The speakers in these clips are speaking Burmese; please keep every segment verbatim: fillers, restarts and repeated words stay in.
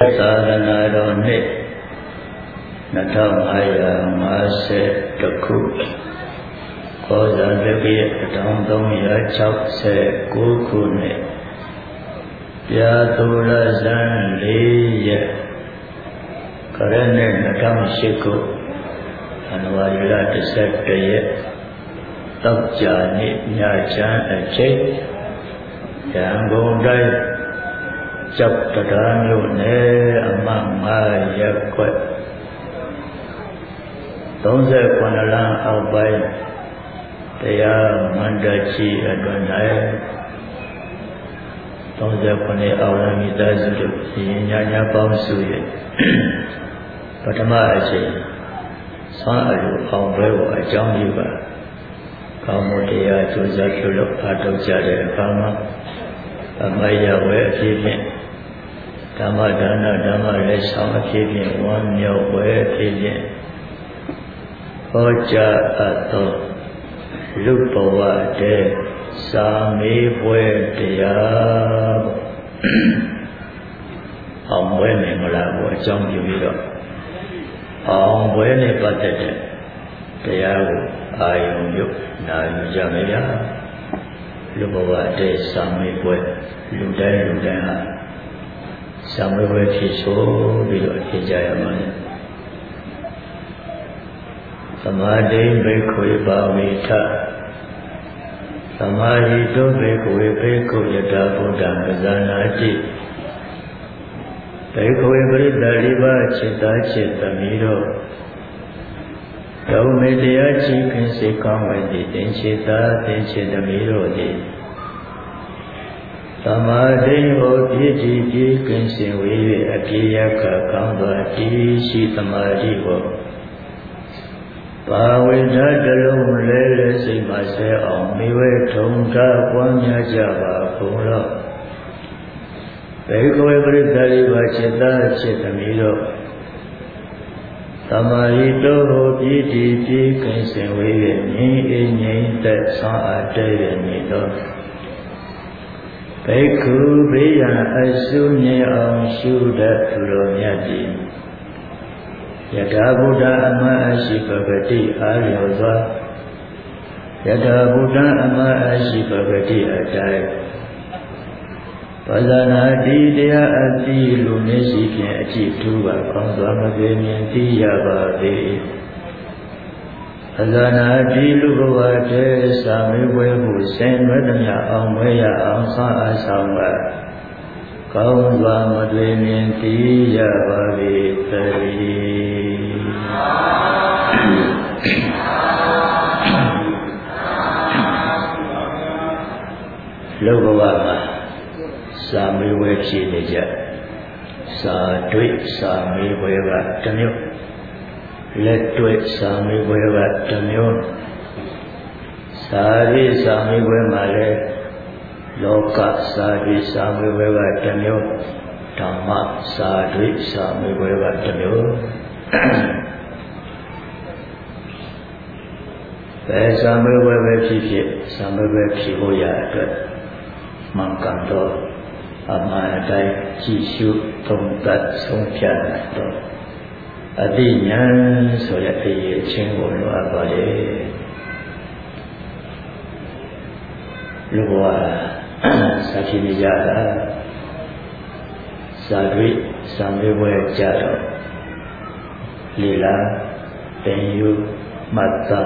Sadhanarone Natamaya Mase Taku Koza Devi Atamdamya Chapse Kukune Yatula Zanliya Karane Natam Shiku Anwajila Tisakaya Tabjani Nyachan Achay Yangondai Chap Tadanyo Ne Amang Yakwat Donze Kwanalan Albay Taya Mandachi Adonai Donze Kwani Awami Dazudu Yinyanya Bamsuye Patama Achay San Alu Aumbewa Ajamliba Kamudia Tuzakulo Atokjade Kama Amaya we achievement Dhamma Dana Dhamma Lesam achievement one meal we achievement Hoja Ato Lupawa De Sami we Deya Om we Mingala we Jom Yumido Om we Ne Patete Deya Ayum Yuk Na Yujamaya Lupawa De Sami we Luday Ludaya Sami we Kiso Bilo Kijayamani Samadhi Bhikkhu Bhavita Samadhi To Bhikkhu Bhikkhu Yata Buddha Gazanati Bhikkhu Bhridhariva Chitta Chitta Miro Dhaumedya Chikin Sikamvati Tinchita Tinchita Miro Di Samadhi Ho Piti Chikin Sivive Akiyaka Kambati Shi Samadhi Ho Bhavita Dalum Lele Simase Miwe Tongka Kwanya Java Kula Bhikkhu Bhridhariva Chitta Chitta Miro Samadhi Ho Piti Chikin Sivive Ni Inyi Tat San Ataya Nito Bhikkhu Bhiya Asunye Aung Shudat Puronyati Yata Buddha Amma Ashipagati Aryodva Yata Buddha Amma Ashipagati Atai Padanati Dea Ati Lunesikin Achituva Kondwamagyanti Yabade Padanati Lugavate Sami Webu Senvadanya Amwaya Amsa Asamba Kondwamagyanti Yabade Tari Lugavama Sami Wechi Nija Sa Dwit Sami Weva Tanyo Let Dwit Sami Weva Tanyo Sari Sami Wemale Loka Sari Sami Weva Tanyo Dhamma Sari Sami Weva Tanyo Be Sami Weva Pipi Sami Weva Pihoya Mankanto Amadai Jishu Tongtat Songpyanato Adinyan Soyataye Chingono Abade Lugwa Sakinijada Sadri Samiwe Jado Lila Tenyu Mata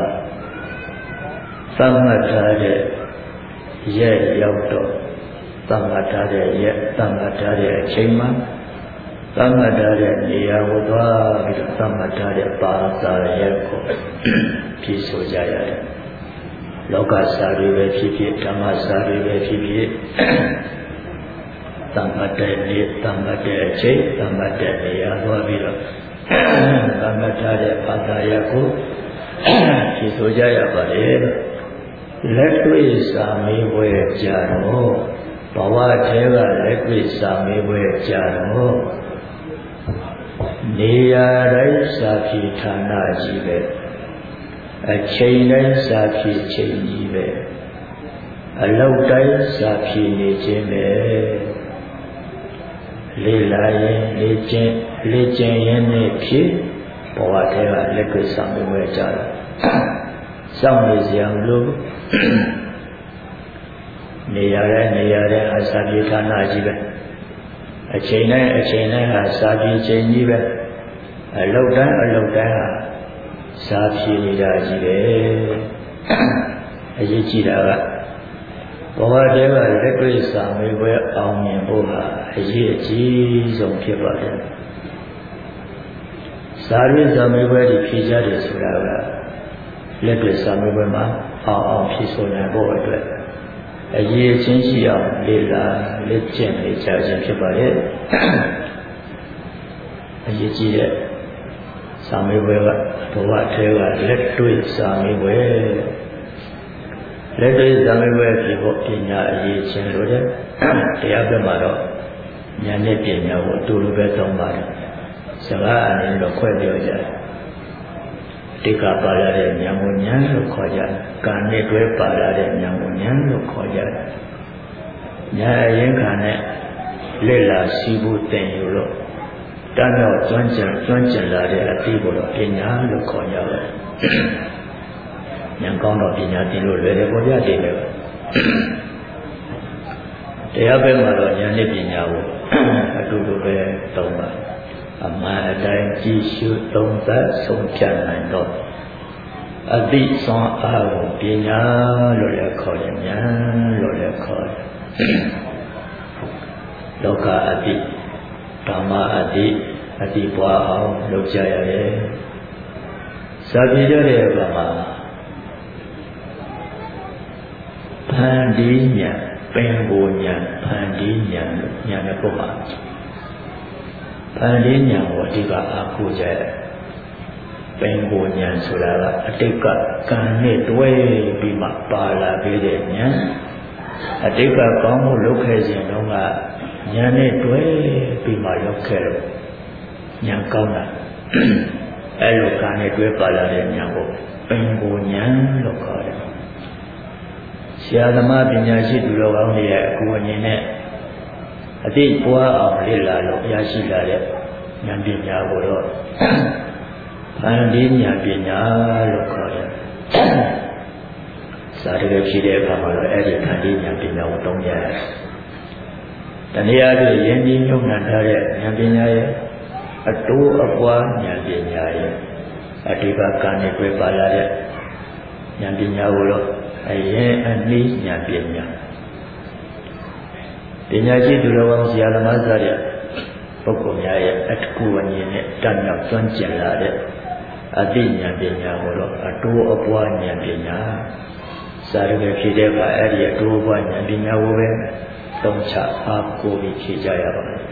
Samatade Ye Yauto Samatade Ye Samatade Chima Samatade Niyawudha Samatade Basa Yeko Piso Jayada Loka Sari Vechipi Dhamma Sari Vechipi Samatade Ni Samatade Chay Samatade Niyawudha Samatade Basa Yeko Piso Jayabade Lekwe Sami We Jano Bawa Teva Lekwe Sami We Jano Niya Rai Sapi Thana Jive Achay Rai Sapi Chay Jive Alau Rai Sapi Neje Me လေးလာရင်လေးကျင်လေးကျင်ရင်နဲ့ဖြစ်ဘဝထဲကလက်တွေ့ဆောင်ပြီးဝဲကြတာစောင့်နေစရာမလိုနေရတဲ့နေရတဲ့အစာပြေဌာနကြီးပဲအချိန်တိုင်းအချိန်တိုင်းဟာစာပြေချိန်ကြီးပဲအလုတ်တိုင်းအလုတ်တိုင်းဟာစာပြေနေတာကြီးပဲအရေးကြီးတာကဘဝတည်းကလက်တွေ့စာမေးပွဲအောင်မြင်ဖို့ဟာအရေးအကြီးဆုံးဖြစ်ပါတယ်စာရင်းစာမေးပွဲတွေဖြေကြတယ်ဆိုတာကလက်တွေ့စာမေးပွဲမှာအောင်အောင်ဖြေဆိုနိုင်ဖို့အတွက်အရေးအချင်းရှိအောင်လေ့လာလက်ကျင့်နေကြခြင်းဖြစ်ပါရဲ့အရေးကြီးတဲ့စာမေးပွဲကဘဝတည်းကလက်တွေ့စာမေးပွဲလက်တွေ့စာမေးပွဲဖြစ်ဖို့ပညာအရေးချင်းလို့တဲ့တရားဘက်မှာတော့ဉာဏ်နဲ့ပညာကိုအတူတူပဲသုံးပါတယ်စကားအနေနဲ့တော့ခွဲပြောကြတယ်တိက္ခပါလာတဲ့ဉာဏ်ကိုဉာဏ်လို့ခေါ်ကြတယ်ကံနဲ့တွဲပါလာတဲ့ဉာဏ်ကိုဉာဏ်လို့ခေါ်ကြတယ်ဉာဏ်အရင်ခံနဲ့လက်လာစီးဖို့တင်ယူလို့တဏှောကျွမ်းကျင်ကျွမ်းကျင်လာတဲ့အတိကိုတော့ပညာလို့ခေါ်ကြတယ်ဉာဏ်ကောင်းတော့ပညာသိလို့လွယ်တယ်ပေါ်ပြတယ်ပဲတရားဘက်မှာတော့ဉာဏ်နဲ့ပညာကိုအတူတူပဲသုံးပါအမှန်အတိုင်းကြည့်ရှုသုံးသပ်ဆုံးဖြတ်နိုင်တော့အသိစွမ်းအားကိုပညာလို့လည်းခေါ်တယ်ဉာဏ်လို့လည်းခေါ်တယ်လောကအသိဓမ္မအသိအသိပွားအောင်လုပ်ကြရရဲ့စာပြေကြတဲ့အခါမှာဖန်တီးဉာဏ်ပင်ကိုဉာဏ်ဖန်တီးဉာဏ်လို့ဉာဏ်နဲ့ပုဒ်ပါဖန်တီးဉာဏ်ကိုအတိတ်ကအားကိုးကြတယ်ပင်ကိုဉာဏ်ဆိုတာကအတိတ်ကကံနဲ့တွဲပြီးမှပါလာခဲ့တဲ့ဉာဏ်အတိတ်ကကောင်းမှုလုပ်ခဲ့ခြင်းတုန်းကဉာဏ်နဲ့တွဲပြီးမှလုပ်ခဲ့လို့ဉာဏ်ကောင်းတာအဲလိုကံနဲ့တွဲပါလာတဲ့ဉာဏ်ကိုပင်ကိုဉာဏ်လို့ခေါ်တယ်ဆရာသမားပညာရှိသူတော်ကောင်းတွေရဲ့အကူအညီနဲ့အသိပွားအောင်လေ့လာလို့ရရှိလာတဲ့ဉာဏ်ပညာကိုတော့ဖန်တီးဉာဏ်ပညာလို့ခေါ်တယ်။စာတကယ်ဖြစ်တဲ့အခါမှာတော့အဲ့ဒီဖန်တီးဉာဏ်ပညာကိုသုံးရတယ်။တနည်းအားဖြင့်ယဉ်ကျေးမြုပ်နှံထားတဲ့ဉာဏ်ပညာရဲ့အတိုးအပွားဉာဏ်ပညာရဲ့အတိပကံနဲ့တွေ့ပါလာတဲ့ဉာဏ်ပညာကိုတော့အရင်အနည်းဉာဏ်ပညာပညာရှိသူတော်ကောင်းဆရာသမားစားတဲ့ပုဂ္ဂိုလ်များရဲ့အတကူအမြင်နဲ့တတ်မြောက်ကျွမ်းကျင်လာတဲ့အသိဉာဏ်ပညာကိုတော့အတိုးအပွားဉာဏ်ပညာစာရကဖြစ်တဲ့အခါအဲ့ဒီအတိုးအပွားဉာဏ်ပညာကိုပဲသုံးချအားကိုးပြီးဖြေကြရပါမယ်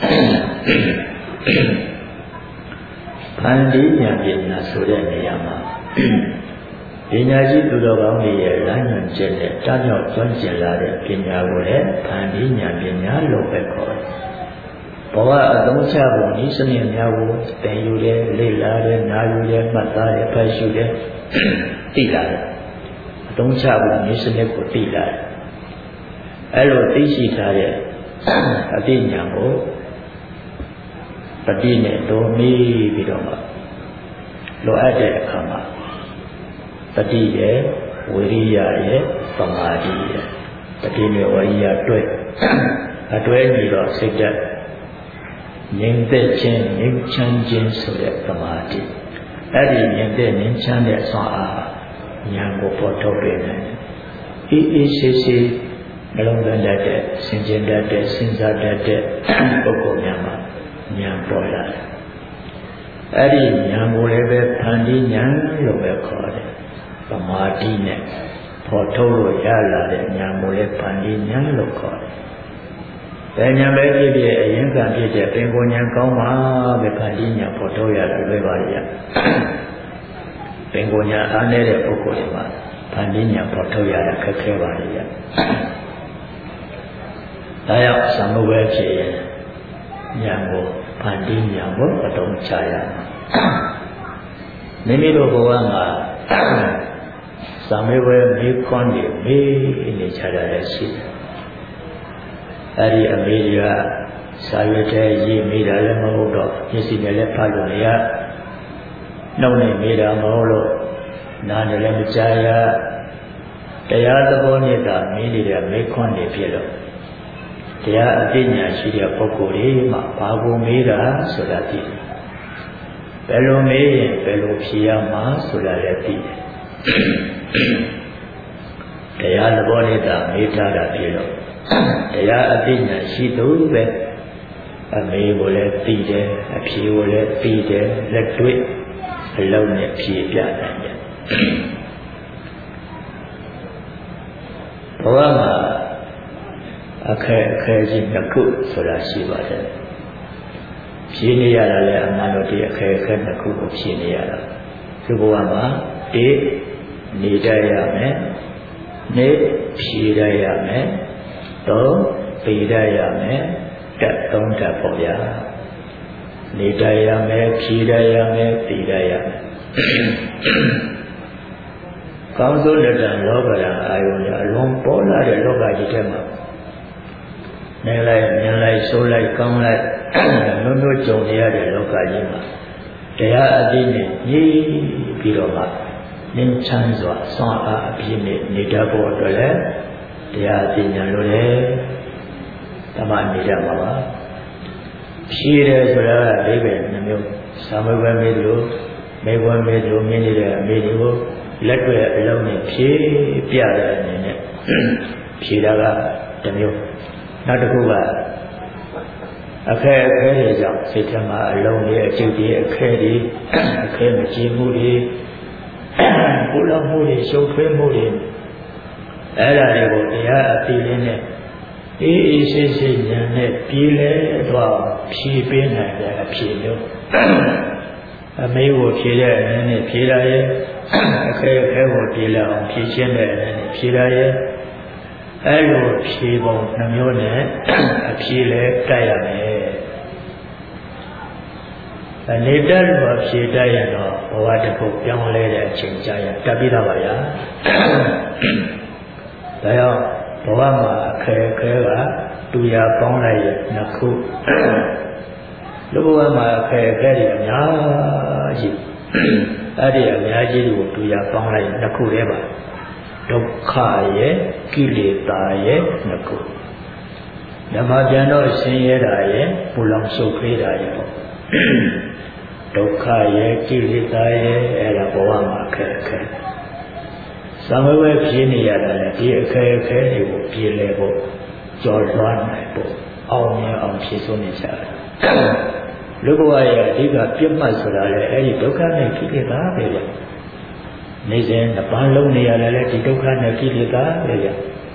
ဖန်တီးဉာဏ်ပညာဆိုတဲ့နေရာမှာပညာရှိသူတော်ကောင်းတွေရဲ့လမ်းညွှန်ချက်နဲ့တားမြောက်ကျွမ်းကျင်လာတဲ့ပညာကိုလည်းဖန်တီးဉာဏ်ပညာလို့ပဲခေါ်တယ်။ဘဝအသုံးချပုံဤစနစ်များကိုသင်ယူတယ်လေ့လာတယ်နားယူတယ်မှတ်သားတယ်ဖတ်ရှုတယ်သိလာတယ်။အသုံးချပုံဤစနစ်ကိုသိလာတယ်။အဲလိုသိရှိထားတဲ့အသိဉာဏ်ကိုတတိနဲ့တော်မီပြီးတော့မှလိုအပ်တဲ့အခါမှာတတိရဲ့ဝိရိယရဲ့သမာဓိရဲ့တတိနဲ့ဝိရိယတွဲအတွဲပြီးတော့စိတ်ဓာတ်ငြိမ်သက်ခြင်းငြိမ်ချမ်းခြင်းဆိုတဲ့သမာဓိအဲ့ဒီငြိမ်သက်ငြိမ်ချမ်းတဲ့ဆွမ်းအားဉာဏ်ကိုပေါ်ထုတ်ပေးတယ်အေးအေးဆေးဆေးနှလုံးသွင်းတတ်တဲ့စင်ကြင်တတ်တဲ့စဉ်းစားတတ်တဲ့ပုဂ္ဂိုလ်များမှာဉာဏ်ပေါ်လာတယ်အဲ့ဒီဉာဏ်ကိုလည်းပဲဖန်တီးဉာဏ်လို့ပဲခေါ်တယ်သမာဓိနဲ့ပေါ်ထုတ်လို့ရလာတဲ့ဉာဏ်ကိုလည်းဖန်တီးဉာဏ်လို့ခေါ်တယ်။ဒါဉာဏ်ပဲဖြစ်ဖြစ်အရင်ကဖြစ်တဲ့ပင်ကိုဉာဏ်ကောင်းမှပဲဖန်တီးဉာဏ်ပေါ်ထုတ်ရတာလွယ်ပါရဲ့။ပင်ကိုဉာဏ်အားနည်းတဲ့ပုဂ္ဂိုလ်တွေမှာဖန်တီးဉာဏ်ပေါ်ထုတ်ရတာခက်ခဲပါလေရဲ့။ဒါကြောင့်သံဃာဝဲဖြစ်ရင်ဉာဏ်ကိုဖန်တီးဉာဏ်ကိုအသုံးချရမှာ။မိမိတို့ဘဝမှာသံဃာဝဲမေးခွန်းတွေမေးနေကြတာလည်းရှိတယ်။အဲဒီအမေတွေကစာရွက်ထဲရေးမိတာလည်းမဟုတ်တော့မျက်စိနဲ့လည်းဖတ်လို့မရနှုတ်နဲ့မိတာမဟုတ်လို့နားနဲ့လည်းမကြားရတရားသဘောနဲ့သာမင်းနေတဲ့မိခွန်းတွေဖြစ်လို့တရားအသိဉာဏ်ရှိတဲ့ပုဂ္ဂိုလ်တွေမှာဘာကိုမေးတာဆိုတာသိတယ်ဘယ်လိုမေးရင်ဘယ်လိုဖြေရမှာဆိုတာလည်းသိတယ်တရားသဘောနဲ့သာမေးထားတာဖြစ်လို့တရားအသိဉာဏ်ရှိသူပဲအမေကိုလည်းသိတယ်အဖြေကိုလည်းသိတယ်လက်တွေ့အလုံးနဲ့ဖြေပြနိုင်တယ်ဘဝမှာအခက်အခဲကြီးနှစ်ခုဆိုတာရှိပါတယ်ဖြေနေရတာလည်းအမှန်တော့ဒီအခက်အခဲနှစ်ခုကိုဖြေနေရတာဒီဘဝမှာအေးနေတတ်ရမယ်နေဖြေတတ်ရမယ်သုံးပေတတ်ရမယ်တက်သုံးတက်ပေါ့ဗျာနေတတ်ရမယ်ဖြေတတ်ရမယ်ပေတတ်ရမယ်ကောင်းဆုံးလက်တံလောကဓာတ်အာယုံနဲ့အလုံးပေါ်လာတဲ့လောကကြီးထဲမှာနေလိုက်မြင်လိုက်ဆိုးလိုက်ကောင်းလိုက်လုံးလုံးကြုံရတဲ့လောကကြီးမှာတရားအသိနဲ့ညီးပြီးတော့မှနင်းချမ်းစွာဆွမ်းအားအပြည့်နဲ့နေတတ်ဖို့အတွက်လည်းတရားအသိဉာဏ်လိုတယ်ဓမ္မနေတတ်မှာပါဖြေတယ်ဆိုတာကအိဗယ်နှမျိုးသာမဝဲမေးလို့မေဝဲမေးလို့မြင်နေတဲ့အမေတွေကိုလက်တွေ့အလုံးနဲ့ဖြေပြတဲ့အနေနဲ့ဖြေတာကတစ်မျိုးနောက်တစ်ခုကအခက်အခဲတွေကြောင့်စိတ်ထဲမှာအလုံးတွေအကျုပ်တွေအခက်တွေအခက်မကြည့်မှုတွေပူလောင်မှုတွေရှုပ်ထွေးမှုတွေအဲ့ဒါတွေကိုတရားအသိလေးနဲ့အေးအေးဆေးဆေးဉာဏ်နဲ့ပြေးလဲတော့ဖြေပေးနိုင်တဲ့အဖြေမျိုးအမေကိုဖြေတဲ့အနေနဲ့ဖြေရရဲ့အခက်အခဲကိုပြေးလဲအောင်ဖြေရှင်းတဲ့အနေနဲ့ဖြေရရဲ့အဲ့လိုဖြေပုံနှမျိုးနဲ့အဖြေလဲတက်ရမယ်အနေတက်လို့ဖြေတက်ရတော့ဘဝတစ်ခုပြောင်းလဲတဲ့အချိန်ကြာရတက်ပြီးတော့ပါဗျာဒါကြောင့်ဘဝမှာအခက်အခဲကတူရပေါင်းလိုက်ရနှစ်ခုလူဘဝမှာအခက်အခဲတွေအများကြီးအဲ့ဒီအများကြီးကိုတူရပေါင်းလိုက်နှစ်ခုတည်းပါဒုက္ခရဲ့ကိလေသာရဲ့နှစ်ခုဓမ္မပြန်တော့ဆင်းရဲတာရဲ့ပူလောင်ရှုပ်ထွေးတာရဲ့ပေါ့ဒုက္ခရဲ့ကိလေသာရဲ့အဲ့ဒါဘဝမှာအခက်အခဲသံဝဲဝဲဖြေးနေရတာလေဒီအခက်အခဲတွေကိုပြေလည်ဖို့ကြော်လွှမ်းနိုင်ဖို့အောင်မြင်အောင်ဖြေဆိုနေကြတယ်လူဘဝရဲ့အဓိကပြတ်မှတ်ဆိုတာလေအဲ့ဒီဒုက္ခနဲ့ကိလေသာပဲလေနေစဉ်တစ်ပန်းလုံးနေရတယ်လေဒီဒုက္ခနဲ့ကိလေသာပဲလေ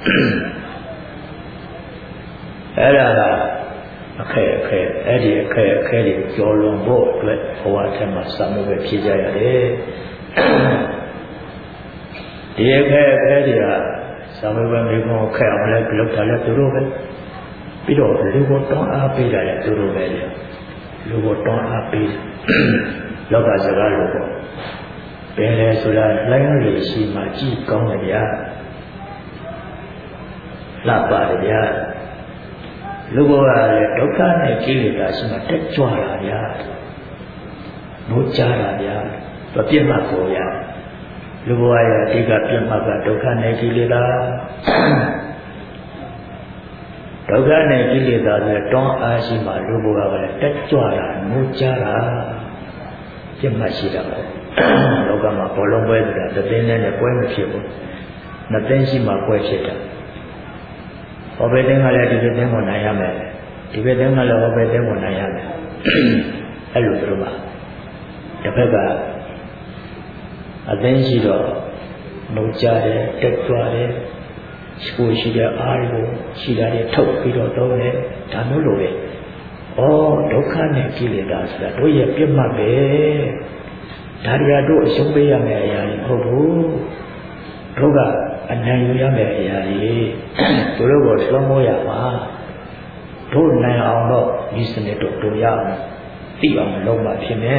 အဲ့ဒါကအခက်အခဲအဲ့ဒီအခက်အခဲတွေကြော်လွန်ဖို့အတွက်ဘဝထဲမှာသံဝဲဝဲဖြေးကြရတယ်ဒီအခက်အခဲတွေကသာမဝေမေကိုခက်အောင်လဲလုပ်တာလဲသူတို့ပဲပြီးတော့လူကိုတောင်းအားပေးတာလဲသူတို့ပဲလေလူကိုတောင်းအားပေးလောကစကားလို့ပေါ့ဘယ်လဲဆိုတာလိုင်းရည်ရှိမှကြည့်ကောင်းတယ်ဗျာလှပါတယ်ဗျာလူဘဝလည်းဒုက္ခနဲ့ကိလေသာရှိမှတက်ကြွလာဗျာနိုးကြတာဗျာသူပြတ်မှတ်ကိုဗျာလူဘဝရဲ့အဓိကပြတ်မှတ်ကဒုက္ခနဲ့ကိလေသာဒုက္ခနဲ့ကိလေသာဆိုတောင်းအားရှိမှလူဘဝကလည်းတက်ကြွတာငိုကြတာပြတ်မှတ်ရှိတာပဲလောကမှာဘောလုံးပွဲဆိုတာတစ်သိန်းနဲ့ပွဲမဖြစ်ဘူးနှစ်သိန်းရှိမှပွဲဖြစ်တာဟောဘယ်သိန်းကလည်းဒီဘက်သိန်းကိုနိုင်ရမယ်ဒီဘက်သိန်းကလည်းဟောဘယ်သိန်းကိုနိုင်ရမယ်အဲ့လိုတို့ပါတစ်ဖက်ကအသိရှိတော့နှုတ်ကြတယ်တက်ကြွတယ်ကိုရှိတဲ့အားကိုရှိတာတွေထုတ်ပြီးတော့သုံးတယ်ဒါမျိုးလိုပဲဩဒုက္ခနဲ့ကိလေသာဆိုတာတို့ရဲ့ပြတ်မှတ်ပဲဒါတွေကတို့အရှုံးပေးရမယ့်အရာတွေမဟုတ်ဘူးတို့ကအနိုင်ယူရမယ့်အရာတွေတို့တို့ကိုလွှမ်းမိုးရပါတို့နိုင်အောင်တော့ဒီစနစ်တို့တို့ရအောင်သိအောင်လုပ်မှဖြစ်မယ်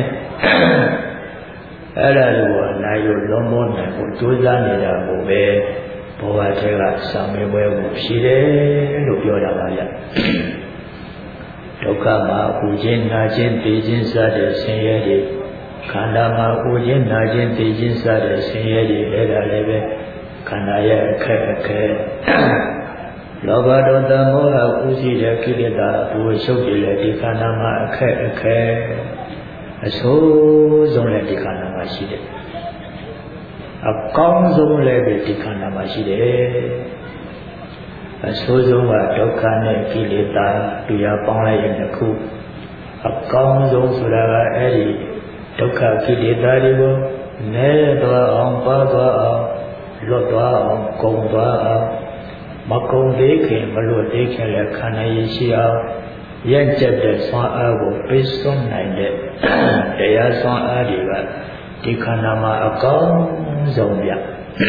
အဲ့ဒါကိုနိုင်ယူလွှမ်းမိုးနိုင်ဖို့ကြိုးစားနေတာကိုပဲဘဝထဲကစာမေးပွဲကိုဖြေတယ်လို့ပြောတာပါဗျဒုက္ခမှာဥခြင်းနာခြင်းသိခြင်းစတဲ့ဆင်းရဲတွေခန္ဓာမှာဥခြင်းနာခြင်းသိခြင်းစတဲ့ဆင်းရဲတွေအဲ့ဒါလည်းပဲခန္ဓာရဲ့အခက်အခဲလောဘဒေါသမောဟဥရှိတဲ့ကိလေသာဘူရှုပ်တွေလည်းဒီခန္ဓာမှာအခက်အခဲအဆိုးဆုံးလည်းဒီခန္ဓာမှာရှိတယ်အကောင်းဆုံးလည်းပဲဒီခန္ဓာမှာရှိတယ်အဆိုးဆုံးကဒုက္ခနဲ့ကိလေသာတရားပေါင်းလိုက်ရင်တစ်ခုအကောင်းဆုံးဆိုတာကအဲ့ဒီဒုက္ခကိလေသာတွေကိုနည်းသွားအောင်ပါသွားအောင်လွတ်သွားအောင်ကုန်သွားအောင်မကုန်သေးခင်မလွတ်သေးခင်လည်းခန္ဓာရည်ရှိအောင်ရက်ကျက်တဲ့ဆွမ်းအားကိုပေးစွန့်နိုင်တဲ့တရားဆွမ်းအားတွေကဒီခန္ဓာမှာအကောင်းဆုံးပြ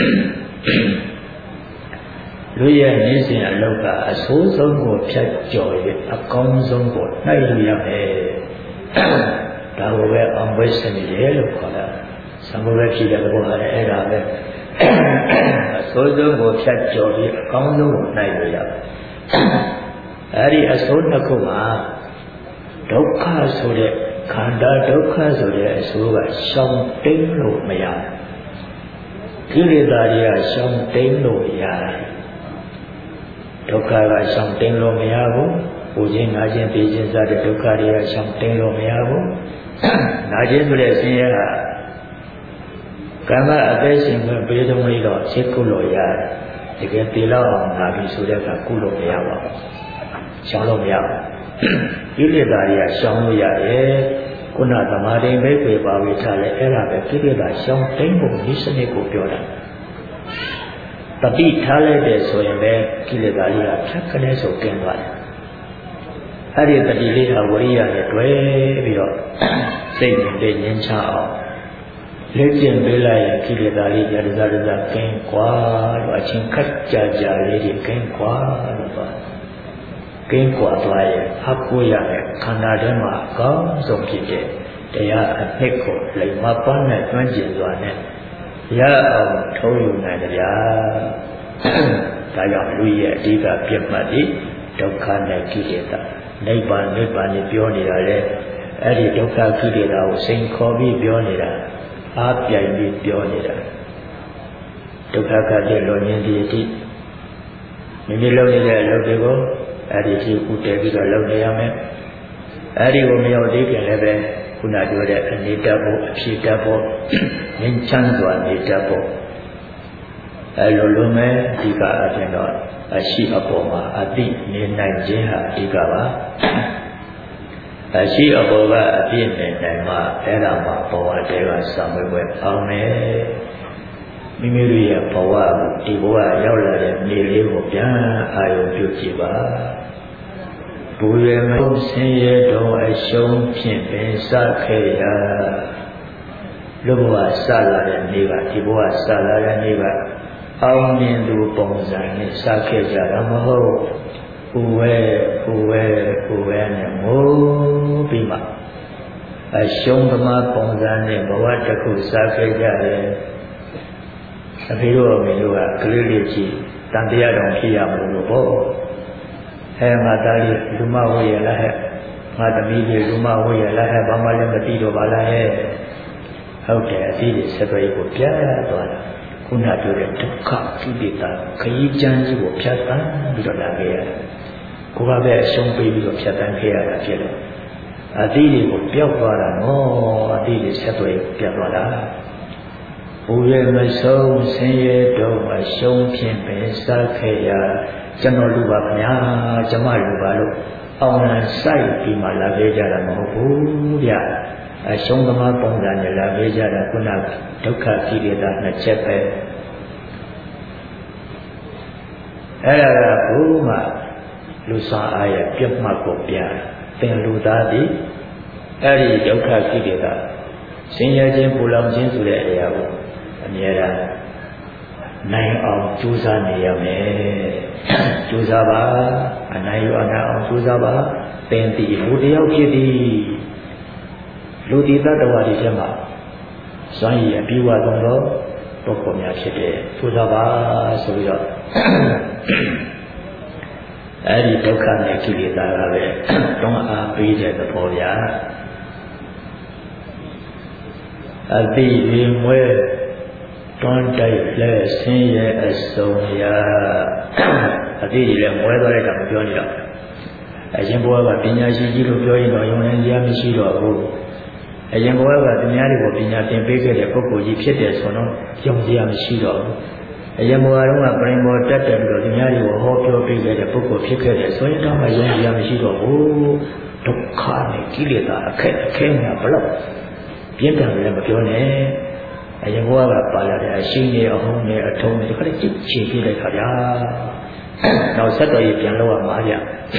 လူရဲ့နေစဉ်အလုပ်ကအဆိုးဆုံးကိုဖြတ်ကျော်၍အကောင်းဆုံးကိုနှိုက်ရမယ်ဒါကိုပဲအောင်ပွဲစနေရလို့ခေါ်တာသံဃာပဲဖြစ်တဲ့ဘောကလည်းအဲ့ဒါပဲအဆိုးဆုံးကိုဖြတ်ကျော်ပြီးအကောင်းဆုံးကိုနှိုက်ရအဲ့ဒီအဆိုးတစ်ခုမှာဒုက္ခဆိုတဲ့ခန္ဓာဒုက္ခဆိုတဲ့အဆိုးကရှောင်တိန်လို့မရကိလေသာတွေကရှောင်တိန်လို့ရတယ်ဒုက္ခကရှောင်တိန်လို့မရဘူးပူခြင်းနာခြင်းသိခြင်းစတဲ့ဒုက္ခတွေကရှောင်တိန်လို့မရဘူးနာခြင်းဆိုတဲ့ဆင်းရဲကကမ္မအသက်ရှင်ခွင့်ပေးဆုံးလေးတော့စိတ်ကုလို့ရတယ်တကယ်တည်လောက်အောင်နာပြီဆိုတဲ့အခါကုလို့မရပါဘူးရှောင်လို့မရဘူးကိလေသာတွေကရှောင်လို့ရတယ်ခုနသမာဓိမိတ်ပေပါဝိထားလဲအဲ့ဒါပဲကိလေသာရှောင်တိန်ဖို့ဒီစနစ်ကိုပြောတာတတိထားလိုက်တယ်ဆိုရင်ပဲကိလေသာလေးကဖြတ်ခနဲ့ဆိုကျင်းသွားတယ်အဲ့ဒီတတိလေးဟာဝရိယနဲ့တွဲပြီးတော့စိတ်နဲ့ငြင်းချအောင်လက်ကျင်ပေးလိုက်ရင်ကိလေသာလေးကြတစားတစားကင်းကွာလို့အချင်းခက်ကြကြလေးတွေကင်းကွာလို့ပြောကင်းကွာသွားရင်ဟပ်ကိုရတဲ့ခန္ဓာထဲမှာအကောင်းဆုံးဖြစ်တဲ့တရားအနှစ်ကိုလိမ္မာပန်းနဲ့တွန်းကျင်စွာနဲ့ရအောင်ထုံးယူနိုင်ကြ။ဒါကြောင့်လူရဲ့အဓိကပြတ်မှတ်ဒီဒုက္ခနဲ့ကိလေသာနိဗ္ဗာန်နိဗ္ဗာန်ကိုပြောနေတာလေအဲ့ဒီဒုက္ခကိလေသာကိုစိန်ခေါ်ပြီးပြောနေတာအားပြိုင်ပြီးပြောနေတာဒုက္ခကတည်းကလွန်ရင်ဒီအတိမိမိလုပ်နေတဲ့အလုပ်တွေကိုအဲ့ဒီဒီဥတည်ပြီးတော့လုပ်နေရမယ်အဲ့ဒီကိုမရောက်သေးခင်လည်းပဲခုနပြောတဲ့အနေတတ်ဖို့အဖြစ်တတ်ဖို့ငြိမ်းချမ်းစွာနေတတ်ဖို့အဲလိုလိုမဲ့အဓိကအပြင်တော့အရှိအပေါ်မှာအတိနေနိုင်ခြင်းဟာအဓိကပါအရှိအပေါ်ကအပြည့်နေနိုင်မှအဲ့ဒါမှဘဝတည်းကစံမွေးပွဲအောင်မယ်မိမိတို့ရဲ့ဘဝဒီဘဝရောက်လာတဲ့နေ့လေးကိုပြန်အာရုံပြုကြည့်ပါဘူရမဆင်းရဲတော့အရှုံးဖြင့်ပင်စခဲ့ရလူဘဝစလာတဲ့နေ့ကဒီဘဝစလာတဲ့နေ့ကအောင်မြင်သူပုံစံနဲ့စခဲ့ကြတာမဟုတ်ဘူးဝဲဘူးဝဲဘူးဝဲနဲ့မိုးပြီးမှအရှုံးသမားပုံစံနဲ့ဘဝတစ်ခုစခဲ့ကြတယ်အဖေတို့အမေတို့ကကလေးလေးကြီးတန်တရားတော်ဖြစ်ရမလို့ပေါ့အဲငါသားလေးလူမဝေရလားဟဲ့ငါသမီးလေးလူမဝေရလားဟဲ့ဘာမှလည်းမသိတော့ပါလားဟဲ့ဟုတ်တယ်အသေးလေးဆက်သွယ်ကိုပြတ်သွားတာခုနပြောတဲ့ဒုက္ခကိလေသာခရီးချမ်းကြီးကိုဖြတ်တန်းပြီးတော့လာခဲ့ရတယ်ကိုယ်ကပဲအရှုံးပေးပြီးတော့ဖြတ်တန်းခဲ့ရတာဖြစ်တယ်အသေးလေးကိုပျောက်သွားတာနော်အသေးလေးဆက်သွယ်ပြတ်သွားတာဘူရဲမဆုံးဆင်းရဲတော့အရှုံးဖြင့်ပဲစားခဲ့ရကျွန်တော်လူပါဗျာကျွန်မလူပါလို့အောင်လံစိုက်ပြီးမှလာခဲ့ကြတာမဟုတ်ဘူးဗျအရှုံးသမားပုံစံနဲ့လာခဲ့ကြတာခုနဒုက္ခကိလေသာနှစ်ချက်ပဲအဲ့ဒါကဘုမှလူစားအားရပြတ်မှတ်ကိုပြသင်လူသားသည်အဲ့ဒီဒုက္ခကိလေသာဆင်းရဲခြင်းပူလောင်ခြင်းဆိုတဲ့အရာကိုအမြဲတမ်းနိုင်အောင်ကြိုးစားနေရမယ်ကြိုးစားပါအနိုင်ရအောင်ကြိုးစားပါသင်သည်လူတယောက်ဖြစ်သည်လူဒီတ္တဝါတွေထဲမှာစွမ်းရည်အပြည့်ဝဆုံးသောပုဂ္ဂိုလ်များဖြစ်တယ်ကြိုးစားပါဆိုပြီးတော့အဲ့ဒီဒုက္ခနဲ့ကိလေသာကပဲတွန်းအားပေးတဲ့သဘောဗျာအတိဒီမွဲတွန်းတိုက်လဲဆင်းရဲအစုံရာအတိဒီလည်းမွဲသွားတဲ့ကမပြောနေတော့အရင်ဘဝကပညာရှိကြီးလို့ပြောရင်တော့ယုံနိုင်ကြမရှိတော့ဘူးအရင်ဘဝကသူများတွေကိုပညာသင်ပေးခဲ့တဲ့ပုဂ္ဂိုလ်ကြီးဖြစ်တဲ့ဆိုတော့ယုံကြည်မရှိတော့ဘူးအရင်ဘဝတုန်းကပရိမောတက်တယ်ပြီးတော့သူများတွေကိုဟောပြောပေးခဲ့တဲ့ပုဂ္ဂိုလ်ဖြစ်ခဲ့တဲ့ဆိုရင်တော့မယုံကြည်မရှိတော့ဘူးဒုက္ခနဲ့ကိလေသာအခက်အခဲများဘလို့ပြင်းထန်တယ်မပြောနဲ့အရင်ဘဝကပါလာတဲ့အရှိနေအဟုံးနဲ့အထုံးနဲ့ဒီခါလေးချစ်ချေပြလိုက်ခါဗျာနောက်ဆက်တော်ကြီးပြန်လို့ရမှာဗျ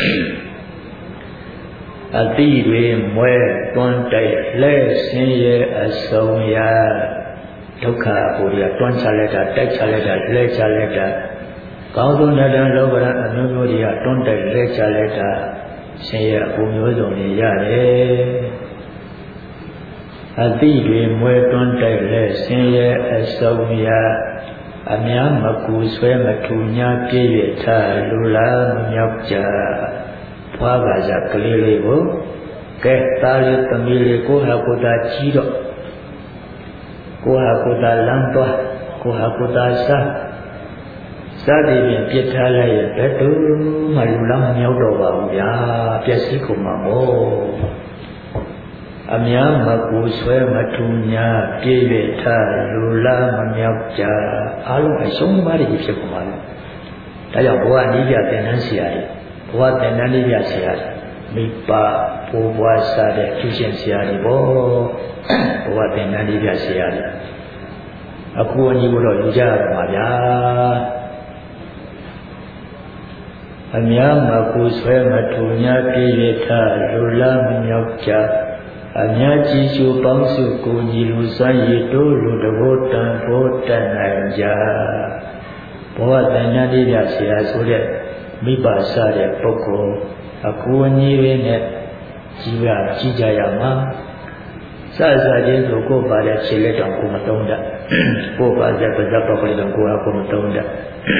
အတိတွေမွဲတွန်းတိုက်လဲဆင်းရဲအစုံရာဒုက္ခကိုယ်ကတွန်းချလိုက်တာတိုက်ချလိုက်တာလဲချလိုက်တာကောင်းဆုံးတဲ့လောဘရအမျိုးမျိုးတွေကတွန်းတိုက်လဲချလိုက်တာဆင်းရဲအကုန်မျိုးစုံတွေရတယ်အတိတွေမွဲတွန်းတိုက်လဲဆင်းရဲအစုံရာအများမကူဆွဲမထူညာပြည့်ရထလူလာမမြောက်ကြဘွားပါကြကလေးလေးကိုကဲသားလေးသမီးလေးကိုဟာကိုတာကြီးတော့ကိုဟာကိုတာလမ်းသွားကိုဟာကိုတာစားစားတယ်ပြင်ပြစ်ထားလိုက်ရဘယ်သူမှလူလာမမြောက်တော့ပါဘူးဗျာပျက်စီးကုန်မှာမို့အများမကူဆွဲမထူညာပြည့်ရထလူလာမမြောက်ကြအားလုံးအရှုံးပါးတွေဖြစ်ကုန်ပါလို့ဒါကြောင့်ဘဝနိပြသင်္นานဆရာကြီးဘဝသင်္นานနိပြဆရာကြီးမိဘဘိုးဘွားစားတဲ့ကျူးရှင်ဆရာကြီးဘောဘဝသင်္นานနိပြဆရာကြီးအခုအညီဘုတော့ယူကြရမှာဗျာအများမကူဆွဲမထူညာပြည့်ရထလူလာမမြောက်ကြအများကြီးကျူပေါင်းစုကိုညီလူစွမ်းရည်တို့လူတဘောတန်ဖို့တတ်နိုင်ကြဘဝတဏ္ဍာတိပြဆရာဆိုတဲ့မိဘစားတဲ့ပုဂ္ဂိုလ်အကူအညီတွေနဲ့ကြီးရကြီးကြရမှာစစချင်းဆိုကိုပါတဲ့ခြေလက်တော်ကိုမတုံးတတ်ကိုပါတဲ့ပဇတ်ပပလေးတော်ကိုအကူမတုံးတတ်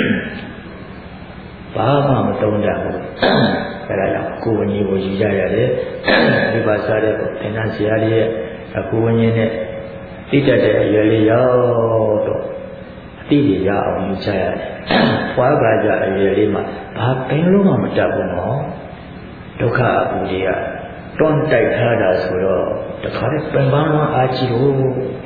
ဘာမှမတုံးတတ်ဘူးအဲဒါကြောင့်ကိုယ်ဝဉ္ကြီးကိုယူကြရတယ်ဒီပါစားတဲ့သင်္นานဆရာလေးရဲ့အကူဝဉ္ကြီးနဲ့တိတတ်တဲ့အရွယ်လေးရောက်တော့အတိတွေရအောင်ယူကြရတယ်ဖွားပါကြအရွယ်လေးမှာဘာပင်လို့မှမတတ်ဘူးနော်ဒုက္ခအပူတွေကတွန်းတိုက်ထားတာဆိုတော့တခါတည်းပင်ပန်းလုံးအားကြီးလို့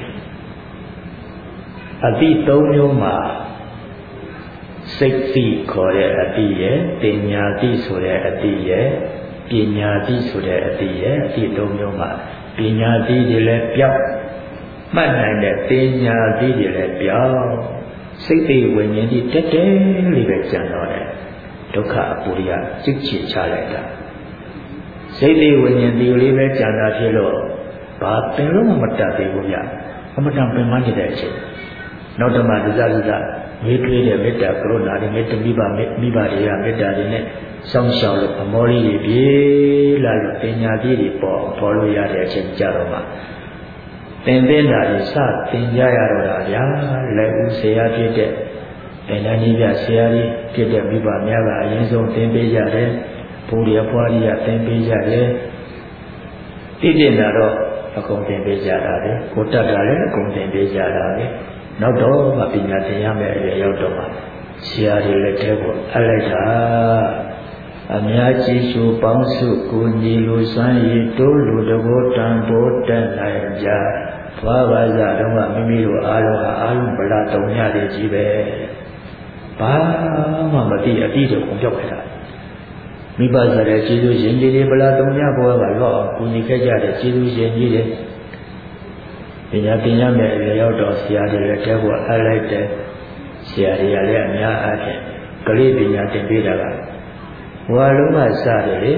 အတိသုံးမျိုးမှာစိတ်တိခေါ်တဲ့အတိရဲ့ပညာတိဆိုတဲ့အတိရဲ့ပညာတိဆိုတဲ့အတိရဲ့အတိသုံးမျိုးမှာပညာတိတွေလည်းပြောက်မှတ်နိုင်တဲ့ပညာတိတွေလည်းပြောက်စိတ်တိဝိညာဉ်တိတက်တယ်လို့ပဲကြံတော့တယ်ဒုက္ခအပူရိယစိတ်ချချလိုက်တာစိတ်တိဝိညာဉ်တိလေးပဲကြံတာဖြစ်လို့ဘာပင်လို့မတတ်သေးဘူးဗျအမတန်ပင်မနေတဲ့အချိန်နောက်တမှဒုစရဒုစမေးထွေးတဲ့မေတ္တာကရုဏာတွေမေတ္တာမိဘမိဘတွေကမေတ္တာတွေနဲ့စောင့်ရှောက်လို့အမောလေးတွေပြေးလာလို့ပညာကြီးတွေပေါ်ပေါ်လို့ရတဲ့အချိန်ကြတော့မှသင်သိတာတွေစသင်ကြရတော့တာဗျာလက်ဦးဆရာဖြစ်တဲ့သင်္นานကြီးပြဆရာကြီးဖြစ်တဲ့မိဘများကအရင်ဆုံးသင်ပေးကြတယ်ဘုရားဖွားကြီးကသင်ပေးကြတယ်တိတိနာတော့အကုန်သင်ပေးကြတာလေကိုတတ်တာလည်းအကုန်သင်ပေးကြတာလေနောက်တော့မပညာသင်ရမယ်အရွယ်ရောက်တော့မှဆရာတွေလက်ထဲကိုအပ်လိုက်တာအများကြီးရှုပေါင်းစုကိုညီလူစွမ်းရည်တိုးလူတဘောတန်ဖို့တက်နိုင်ကြဘာဝဇာတော့မိမိတို့အားလုံးဟာအားလုံးဗလာတုံညတွေကြီးပဲဘာမှမသိအတိတ်ကိုကြောက်ခဲ့တာမိဘဆိုတဲ့ကျေးဇူးရှင်ကြီးတွေဗလာတုံညဘဝကတော့ကိုညီခဲ့ကြတဲ့ကျေးဇူးရှင်ကြီးတွေပညာသင်ရမယ်အရွယ်ရောက်တော့ဆရာတွေလည်းတဲဖို့အပ်လိုက်တယ်ဆရာတွေကလည်းအများအားဖြင့်ကလေးပညာသင်ပေးတာကဘဝလုံးကစတယ်လေ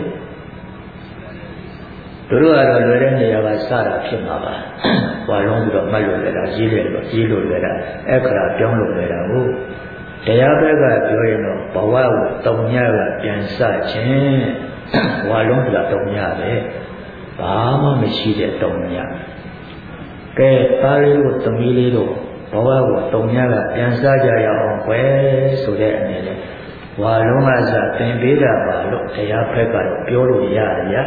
တို့ကတော့လွယ်တဲ့နေရာကစတာဖြစ်မှာပါဘဝလုံးပြီးတော့မှတ်လို့လည်းတာရေးတယ်လို့ရေးလို့လည်းတာအခရာပြောင်းလို့လည်းတာဟုတ်တရားဘက်ကပြောရင်တော့ဘဝကိုတုံညကပြန်စခြင်းဘဝလုံးကတုံညပဲဘာမှမရှိတဲ့တုံညကဲသားလေးတို့သမီးလေးတို့ဘဝကိုတုံညကပြန်စားကြရအောင်ကွယ်ဆိုတဲ့အနေနဲ့ဝါလုံးကစားသင်ပေးတာပါလို့တရားဖက်ကတော့ပြောလို့ရရ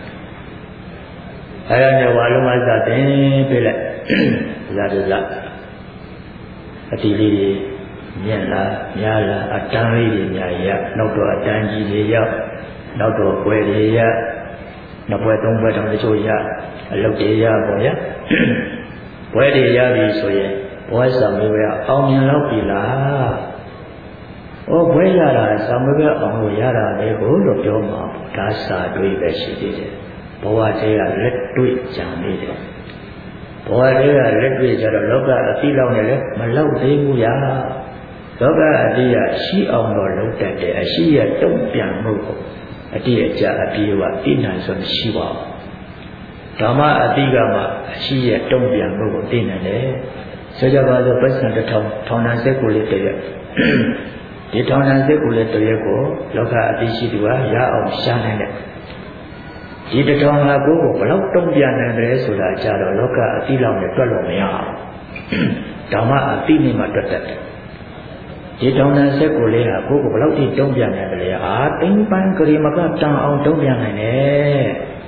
အဲ့ဒါနဲ့ဝါလုံးကစားသင်ပေးလိုက်ဇာတဇအတိလေးတွေမြက်လာများလာအတန်းလေးတွေများရနောက်တော့အတန်းကြီးတွေရောက်နောက်တော့ပွဲတွေရနောက်ပွဲသုံးပွဲတောင်တချို့ရအလုပ်တွေရပေါ့ဗျာပွဲတွေရပြီဆိုရင်ဘဝဆောင်မျိုးရအောင်မြင်တော့ပြီလားဩဘွဲရတာဆောင်မျိုးရအောင်လို့ရတာလေကိုလို့ပြောမှာဒါစာတွေးပဲရှိသေးတယ်ဘဝတည်းကလက်တွေ့ကြံနေတယ်ဘဝတည်းကလက်တွေ့ကြတော့လောကအတိလောက်နဲ့လည်းမလောက်သေးဘူးဗျာလောကအတိရရှိအောင်တော့လုပ်တတ်တယ်အရှိရတုံ့ပြန်မှုကိုအတိအကျအပြေဝသိနိုင်စွာမရှိပါဘူးဓမ္မအတိကမှအရှိရတုံ့ပြန်မှုကိုသိနိုင်တယ်ဆိုကြပါစို့ပတ်စံတစ်ထောင်ထောင်နှံစက်ကိုလေးတရက်ဒီထောင်နှံစက်ကိုလေးတရက်ကိုလောကအတိရှိသူကရအောင်ရှာနိုင်တယ်ဒီတထောင်ဟာကိုယ်ကိုဘလောက်တုံ့ပြန်နိုင်တယ်ဆိုတာကြတော့လောကအတိလောက်နဲ့တွက်လို့မရအောင်ဓမ္မအတိနဲ့မှတွက်တတ်တယ်ဒီတောင်းတန်ဆက်ကိုလေးဟာကိုယ်ကိုဘလောက်ထိတုံ့ပြန်နိုင်တယ်လဲအာတိမ်ပန်းကလေးမကတန်အောင်တုံ့ပြန်နိုင်တယ်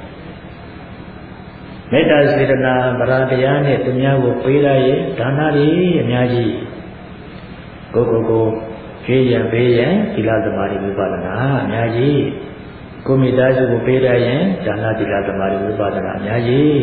မေတ္တာစေတနာဗราတရားနဲ့သူများကိုပေးရရင်ဒါနတွေအများကြီးကိုကိုကိုခေးရန်ပေးရန်သီလသမာဓိဝိပဿနာအများကြီးကိုမိသားစုကိုပေးရရင်ဒါနသီလသမာဓိဝိပဿနာအများကြီး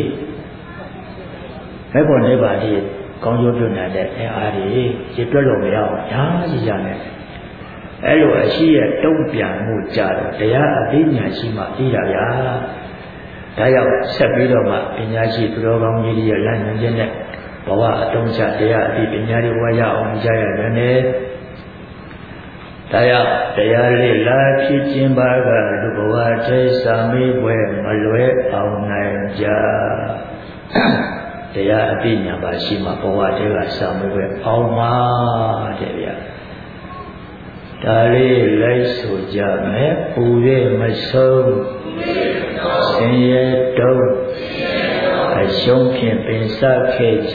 မဲ့ပေါ်နေပါလိမ့်ကောင်းကျိုးပြုနိုင်တဲ့အင်အားတွေရည်တွက်လို့မရအောင်ညာကြီးရမယ်အဲ့လိုအရှိရတုံ့ပြန်မှုကြတော့တရားအသိဉာဏ်ရှိမှသိရဗျာဒါကြောင့်ဆက်ပြီးတော့မှပညာရှိသူတော်ကောင်းကြီးတွေရဲ့လမ်းညွှန်ခြင်းနဲ့ဘဝအတုံးချတရားအသိပညာတွေဝါရအောင်ကြားရတယ်ဒါကြောင့်တရားလေးလာဖြစ်ခြင်းပါကလူဘဝထဲစာမေးပွဲမလွဲအောင်နိုင်ကြတရားအသိဉာဏ်ပါရှိမှဘဝတည်းကစာမေးပွဲအောင်ပါတဲ့ဗျာဒါလေးလိုက်ဆိုကြမယ်ပူ၍မဆုံးဆင်းရဲတုံးအရှုံးဖြင့်ပင်စခဲ့ကြ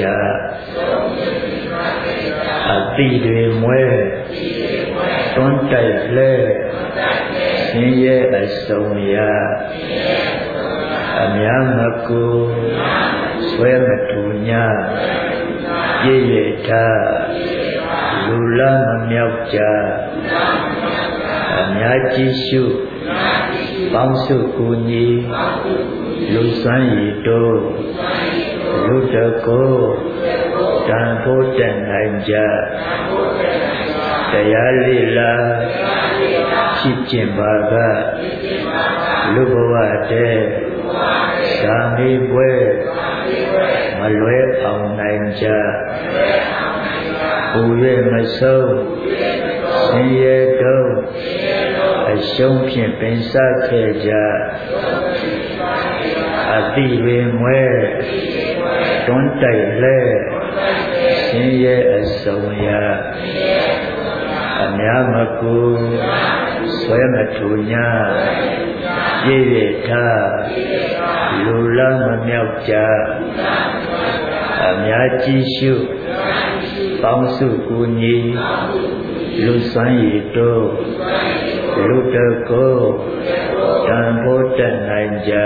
အတိတွေမွဲတွန်းတိုက်လဲဆင်းရဲအစုံရအများမကူဆွဲမတူညာပြည့်ရထားလူလမမြောက်ကြအများကြီးရှုပေါင်းစုကူညီလူစွမ်းရည်တို့လူတကိုတန်ဖို့တန်နိုင်ကြတရားလေးလာဖြစ်ခြင်းပါကလူဘဝတည်းသာမေးပွဲမလွဲအောင်နိုင်ကြပူ၍မဆုံးဆင်းရဲတုံးအရှုံးဖြင့်ပင်စခဲ့ကြအတိပင်မွဲတွန်းတိုက်လဲဆင်းရဲအစုံရအများမကူဆွဲမထူညာပြည့်ရထားလူလမမြောက်ကြအများကြီးရှုပေါင်းစုကူညီလူစွမ်းရည်တို့လူတကိုတန်ဖို့တတ်နိုင်ကြ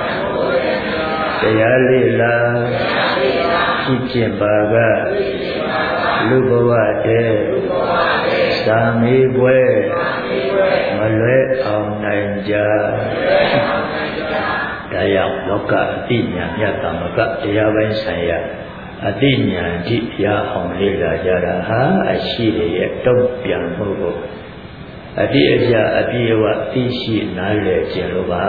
တရားလေးလာဖြစ်ခြင်းပါကလူဘဝတည်းသာမေးပွဲမလွဲအောင်နိုင်ကြဒါကြောင့်လောကအတိညာမြတ်သမကတရားပိုင်းဆိုင်ရာအတိညာတိရအောင်လေ့လာကြတာဟာအရှိရဲ့တုံ့ပြန်မှုကိုအတိအကျအပြည့်အဝသိရှိနားလည်ခြင်းလိုပါ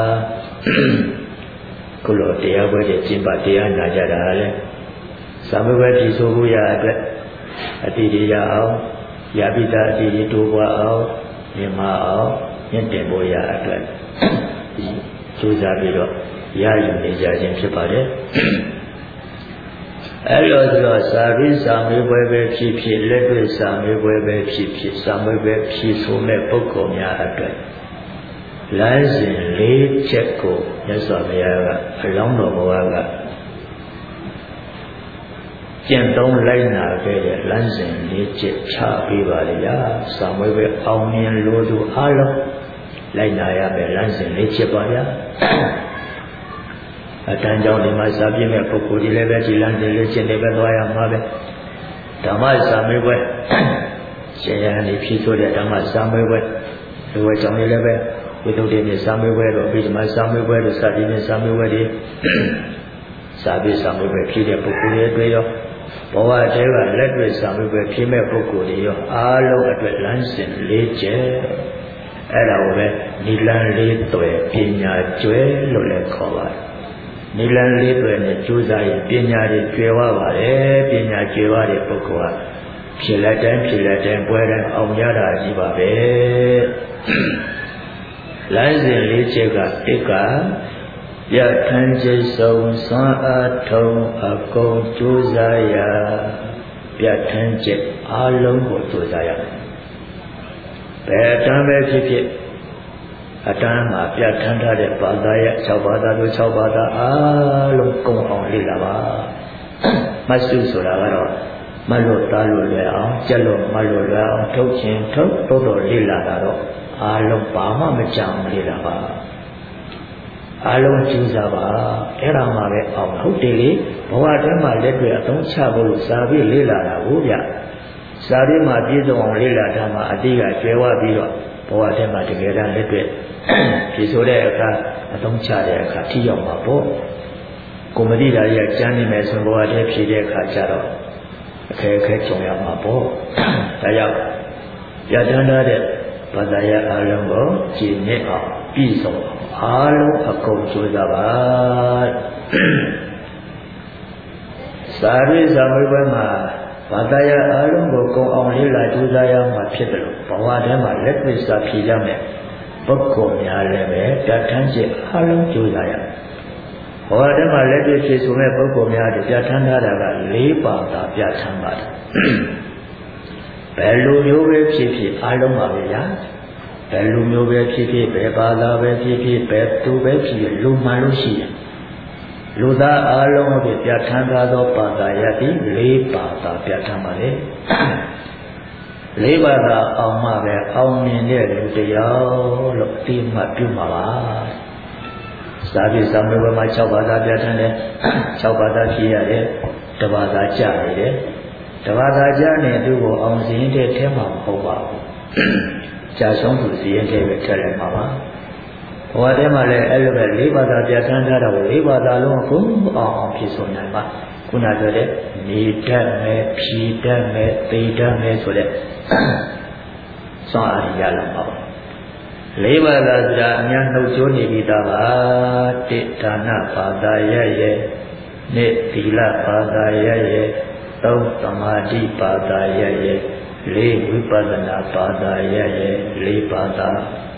ခုလိုတရားပွဲတွေကျင့်ပတရားနာကြတာလေသာမဝေတိဆိုဖို့ရအတွက်အတိတွေရအောင်ရပိတာအတိတွေတိုးပွားအောင်မြင်မအောင်မြင့်တင်ဖို့ရအတွက်ဒီကြိုးစားပြီးတော့ရယူနေကြခြင်းဖြစ်ပါတယ်အဲ့လိုဆိုတော့စာပြီးစာမေးပွဲပဲဖြစ်ဖြစ်လက်တွေ့စာမေးပွဲပဲဖြစ်ဖြစ်စာမေးပွဲဖြေဆိုမဲ့ပုဂ္ဂိုလ်များအတွက်လမ်းစဉ်လေးချက်ကိုမြတ်စွာဘုရားကအလောင်းတော်ဘဝကကျင့်သုံးလိုက်နာခဲ့တဲ့လမ်းစဉ်လေးချက်ချပေးပါလေရာစာမွေးပဲအောင်မြင်လို့သူအားလုံးလိုက်နာရမယ်လမ်းစဉ်လေးချက်ပါဗျာအတန်းကြောင့်ဒီမှာစာပြည့်မဲ့ပုဂ္ဂိုလ်ဒီလည်းပဲဒီလမ်းစဉ်လေးချက်နဲ့ပဲသွားရမှာပဲဓမ္မစာမွေးပဲရှင်ရဟန်းဒီဖြည့်ဆိုတဲ့ဓမ္မစာမွေးပဲဒီဝဲကြောင့်လည်းပဲဝိသုဒ္ဓိနဲ့စာမွေးပဲတော့ပြီးဒီမှာစာမွေးပဲတို့စာပြည့်နဲ့စာမွေးပဲဒီစာပြည့်စာမွေးပဲဖြည့်တဲ့ပုဂ္ဂိုလ်တွေတွေ့ရောဘဝတည်းကလက်တွေ့စာမွေးပဲဖြည့်မဲ့ပုဂ္ဂိုလ်တွေရောအားလုံးအတွက်လမ်းစဉ်လေးချက်အဲ့ဒါကိုပဲနိလန်းလေးသွယ်ပညာကျွဲလို့လည်းခေါ်ပါတယ်နိလန်းလေးသွယ်နဲ့ကြိုးစားရင်ပညာတွေကျွဲဝပါတယ်ပညာကျွဲဝတဲ့ပုဂ္ဂိုလ်ကဖြစ်လက်တိုင်းဖြစ်လက်တိုင်းပွဲတိုင်းအောင်ရတာကြီးပါပဲလမ်းစဉ်လေးချက်ကဧကရထန်ကျိဆုံးစွမ်းအားထုံအကုန်ကြိုးစားရပြထန်ကျက်အားလုံးကိုကြိုးစားရဘယ်အတန်းပဲဖြစ်ဖြစ်အတန်းမှာပြထန်ထားတဲ့ဘာသာရဲ့၆ဘာသာတို့၆ဘာသာအားလုံးကုန်အောင်လေ့လာပါမဆုဆိုတာကတော့မလို့သားလို့လွယ်အောင်ကြက်လို့မလို့လွယ်အောင်ထုတ်ခြင်းထုတ်တော့တော့လေ့လာတာတော့အားလုံးဘာမှမကြောင်လေ့လာပါအားလုံးကြိုးစားပါအဲ့ဒါမှပဲအောင်ဟုတ်တယ်လေဘဝတည်းမှာလက်တွေ့အသုံးချဖို့လို့စာပြီးလေ့လာတာဟုတ်ဗျစာပြီးမှပြည့်စုံအောင်လေ့လာတာမှအတိကကျွဲဝပြီးတော့ဘဝတည်းမှာတကယ်တမ်းလက်တွေ့ဖြည့်ဆိုတဲ့အခါအသုံးချတဲ့အခါထိရောက်မှာပေါ့ကိုမတိတာကြီးကကျမ်းနေမယ်ဆိုဘဝတည်းဖြည့်တဲ့အခါကျတော့အခက်အခဲကြုံရမှာပေါ့ဒါကြောင့်ပြဋ္ဌာန်းထားတဲ့ဘာသာရေးအားလုံးကိုကြည်နစ်အောင်ပြည့်စုံအောင်အားလုံးအကုန်ကြိုးစားပါစာရိစာမွေးပွဲမှာဘာသာရေးအားလုံးကိုကုန်အောင်လေ့လာကြိုးစားရမှာဖြစ်တယ်လို့ဘဝထဲမှာလက်တွေ့စာဖြေရမယ်ပုဂ္ဂိုလ်များလည်းပဲတတ်ထမ်းချက်အားလုံးကြိုးစားရမယ်ဘဝထဲမှာလက်တွေ့ဖြေဆိုမဲ့ပုဂ္ဂိုလ်များတွေပြဋ္ဌာန်းထားတာက၄ပါးသာပြဋ္ဌာန်းပါတယ်ဘယ်လိုမျိုးပဲဖြစ်ဖြစ်အားလုံးပါပဲဗျာဘယ်လိုမျိုးပဲဖြစ်ဖြစ်ဘယ်ဘာသာပဲဖြစ်ဖြစ်ဘယ်သူပဲဖြစ်ဖြစ်လူမှန်လို့ရှိရင်လူသားအားလုံးကိုပြဋ္ဌာန်းထားသောဘာသာရပ်ဒီ၄ပါးသာပြဋ္ဌာန်းပါလေ၄ပါးသာအောင်မှပဲအောင်မြင်တဲ့လူတရားလို့အတိအမှတ်ပြုမှာပါစာပြေစာမေးပွဲမှာ၆ဘာသာပြဋ္ဌာန်းတယ်၆ဘာသာဖြေရတယ်တစ်ဘာသာကြားနေတယ်တစ်ဘာသာကြားနေသူ့ကိုအောင်စင်းတဲ့ထဲမှာမဟုတ်ပါဘူးကြာဆုံးသူစည်းရဲပဲထည့်လိုက်ပါပါဘဝထဲမှာလည်းအဲ့လိုပဲ၄ဘာသာပြဋ္ဌာန်းထားတာကို၄ဘာသာလုံးကိုအောင်အောင်ဖြည့်ဆိုနိုင်ပါခုနပြောတဲ့နေတတ်မယ်ဖြီတတ်မယ်သိတတ်မယ်ဆိုတဲ့စောင့်အားရလာပါပါ၄ဘာသာဆိုတာအများနှုတ်ချိုးနေပြီးသားပါတိဒါနဘာသာရဲ့ရဲ့နိသီလဘာသာရဲ့ရဲ့သုံးသမာဓိဘာသာရဲ့ရဲ့လေးဝိပဿနာဘာသာရဲ့ရဲ့လေးဘာသာ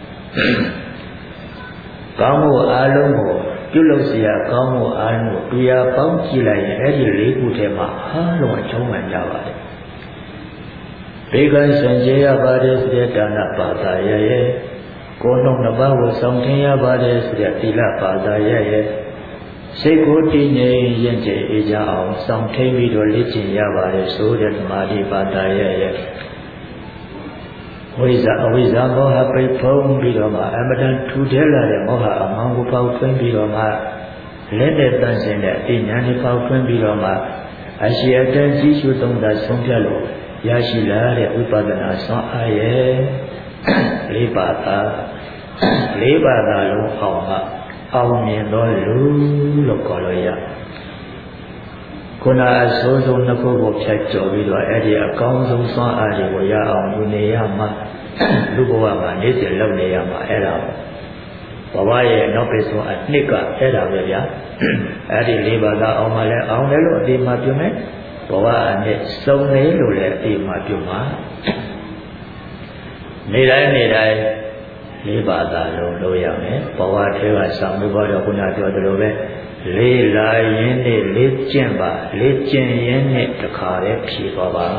ကောင်းမှုအားလုံးကိုပြုလုပ်เสียကောင်းမှုအားလုံးကိုတရားပေါင်းကြည့်လိုက်ရင်အဲ့ဒီလေးခုထဲမှာအားလုံးအချုံးမှန်ကြပါတယ်ဘေကံစံကြရပါတယ်ဆိုတဲ့ဒါနဘာသာရဲ့ရဲ့ကိုယ်လုံးနှစ်ပါးကိုဆောင်ထင်းရပါတယ်ဆိုတဲ့သီလဘာသာရဲ့ရဲ့စိတ်ကိုတည်ငြိမ်ရင်ကျအေးကြအောင်ဆောင်ထင်းပြီးတော့လေ့ကျင့်ရပါတယ်ဆိုတဲ့သမာဓိဘာသာရဲ့ရဲ့ဝိဇ္ဇာအဝိဇ္ဇာမောဟပိတ်ဖုံးပြီးတော့မှအမတန်ထူထဲလာတဲ့မောဟအမှန်ကိုပေါက်ထွင်းပြီးတော့မှလက်နဲ့တန့်စင်တဲ့အဉာဏ်ကိုပေါက်ထွင်းပြီးတော့မှအရှိအတန်ကြီးရှုသုံးတာဆုံးဖြတ်လို့ရရှိလာတဲ့ဝိပဿနာဆွမ်းအားရဲ့လေးပါးသာလေးပါးသာလုံးအောင်မှအောင်မြင်တော်လူလို့ခေါ်လို့ရခုနအဆိုးဆုံးနှစ်ခုကိုဖြတ်ကျော်ပြီးတော့အဲ့ဒီအကောင်းဆုံးဆွမ်းအားတွေကိုရအောင်ယူနေရမှာလူဘဝမှာနေ့စဉ်လုပ်နေရမှာအဲ့ဒါဘဝရဲ့နောက်ပိဆုံးအနှစ်ကအဲ့ဒါပဲဗျာအဲ့ဒီလေးပါးသာအောင်မှလည်းအောင်တယ်လို့အတိအမှပြုမယ်ဘဝအနှစ်စုံတယ်လို့လည်းအတိအမှပြုမှာနေတိုင်းနေတိုင်းလေးပါးသာလုံးလို့ရမယ်ဘဝထဲကဆောင်းမှုပေါ်တော့ခုနပြောသလိုပဲလေးလာရင်းနဲ့လေးကျင့်ပါလေးကျင့်ရင်းနဲ့တခါတည်းဖြေသွားပါ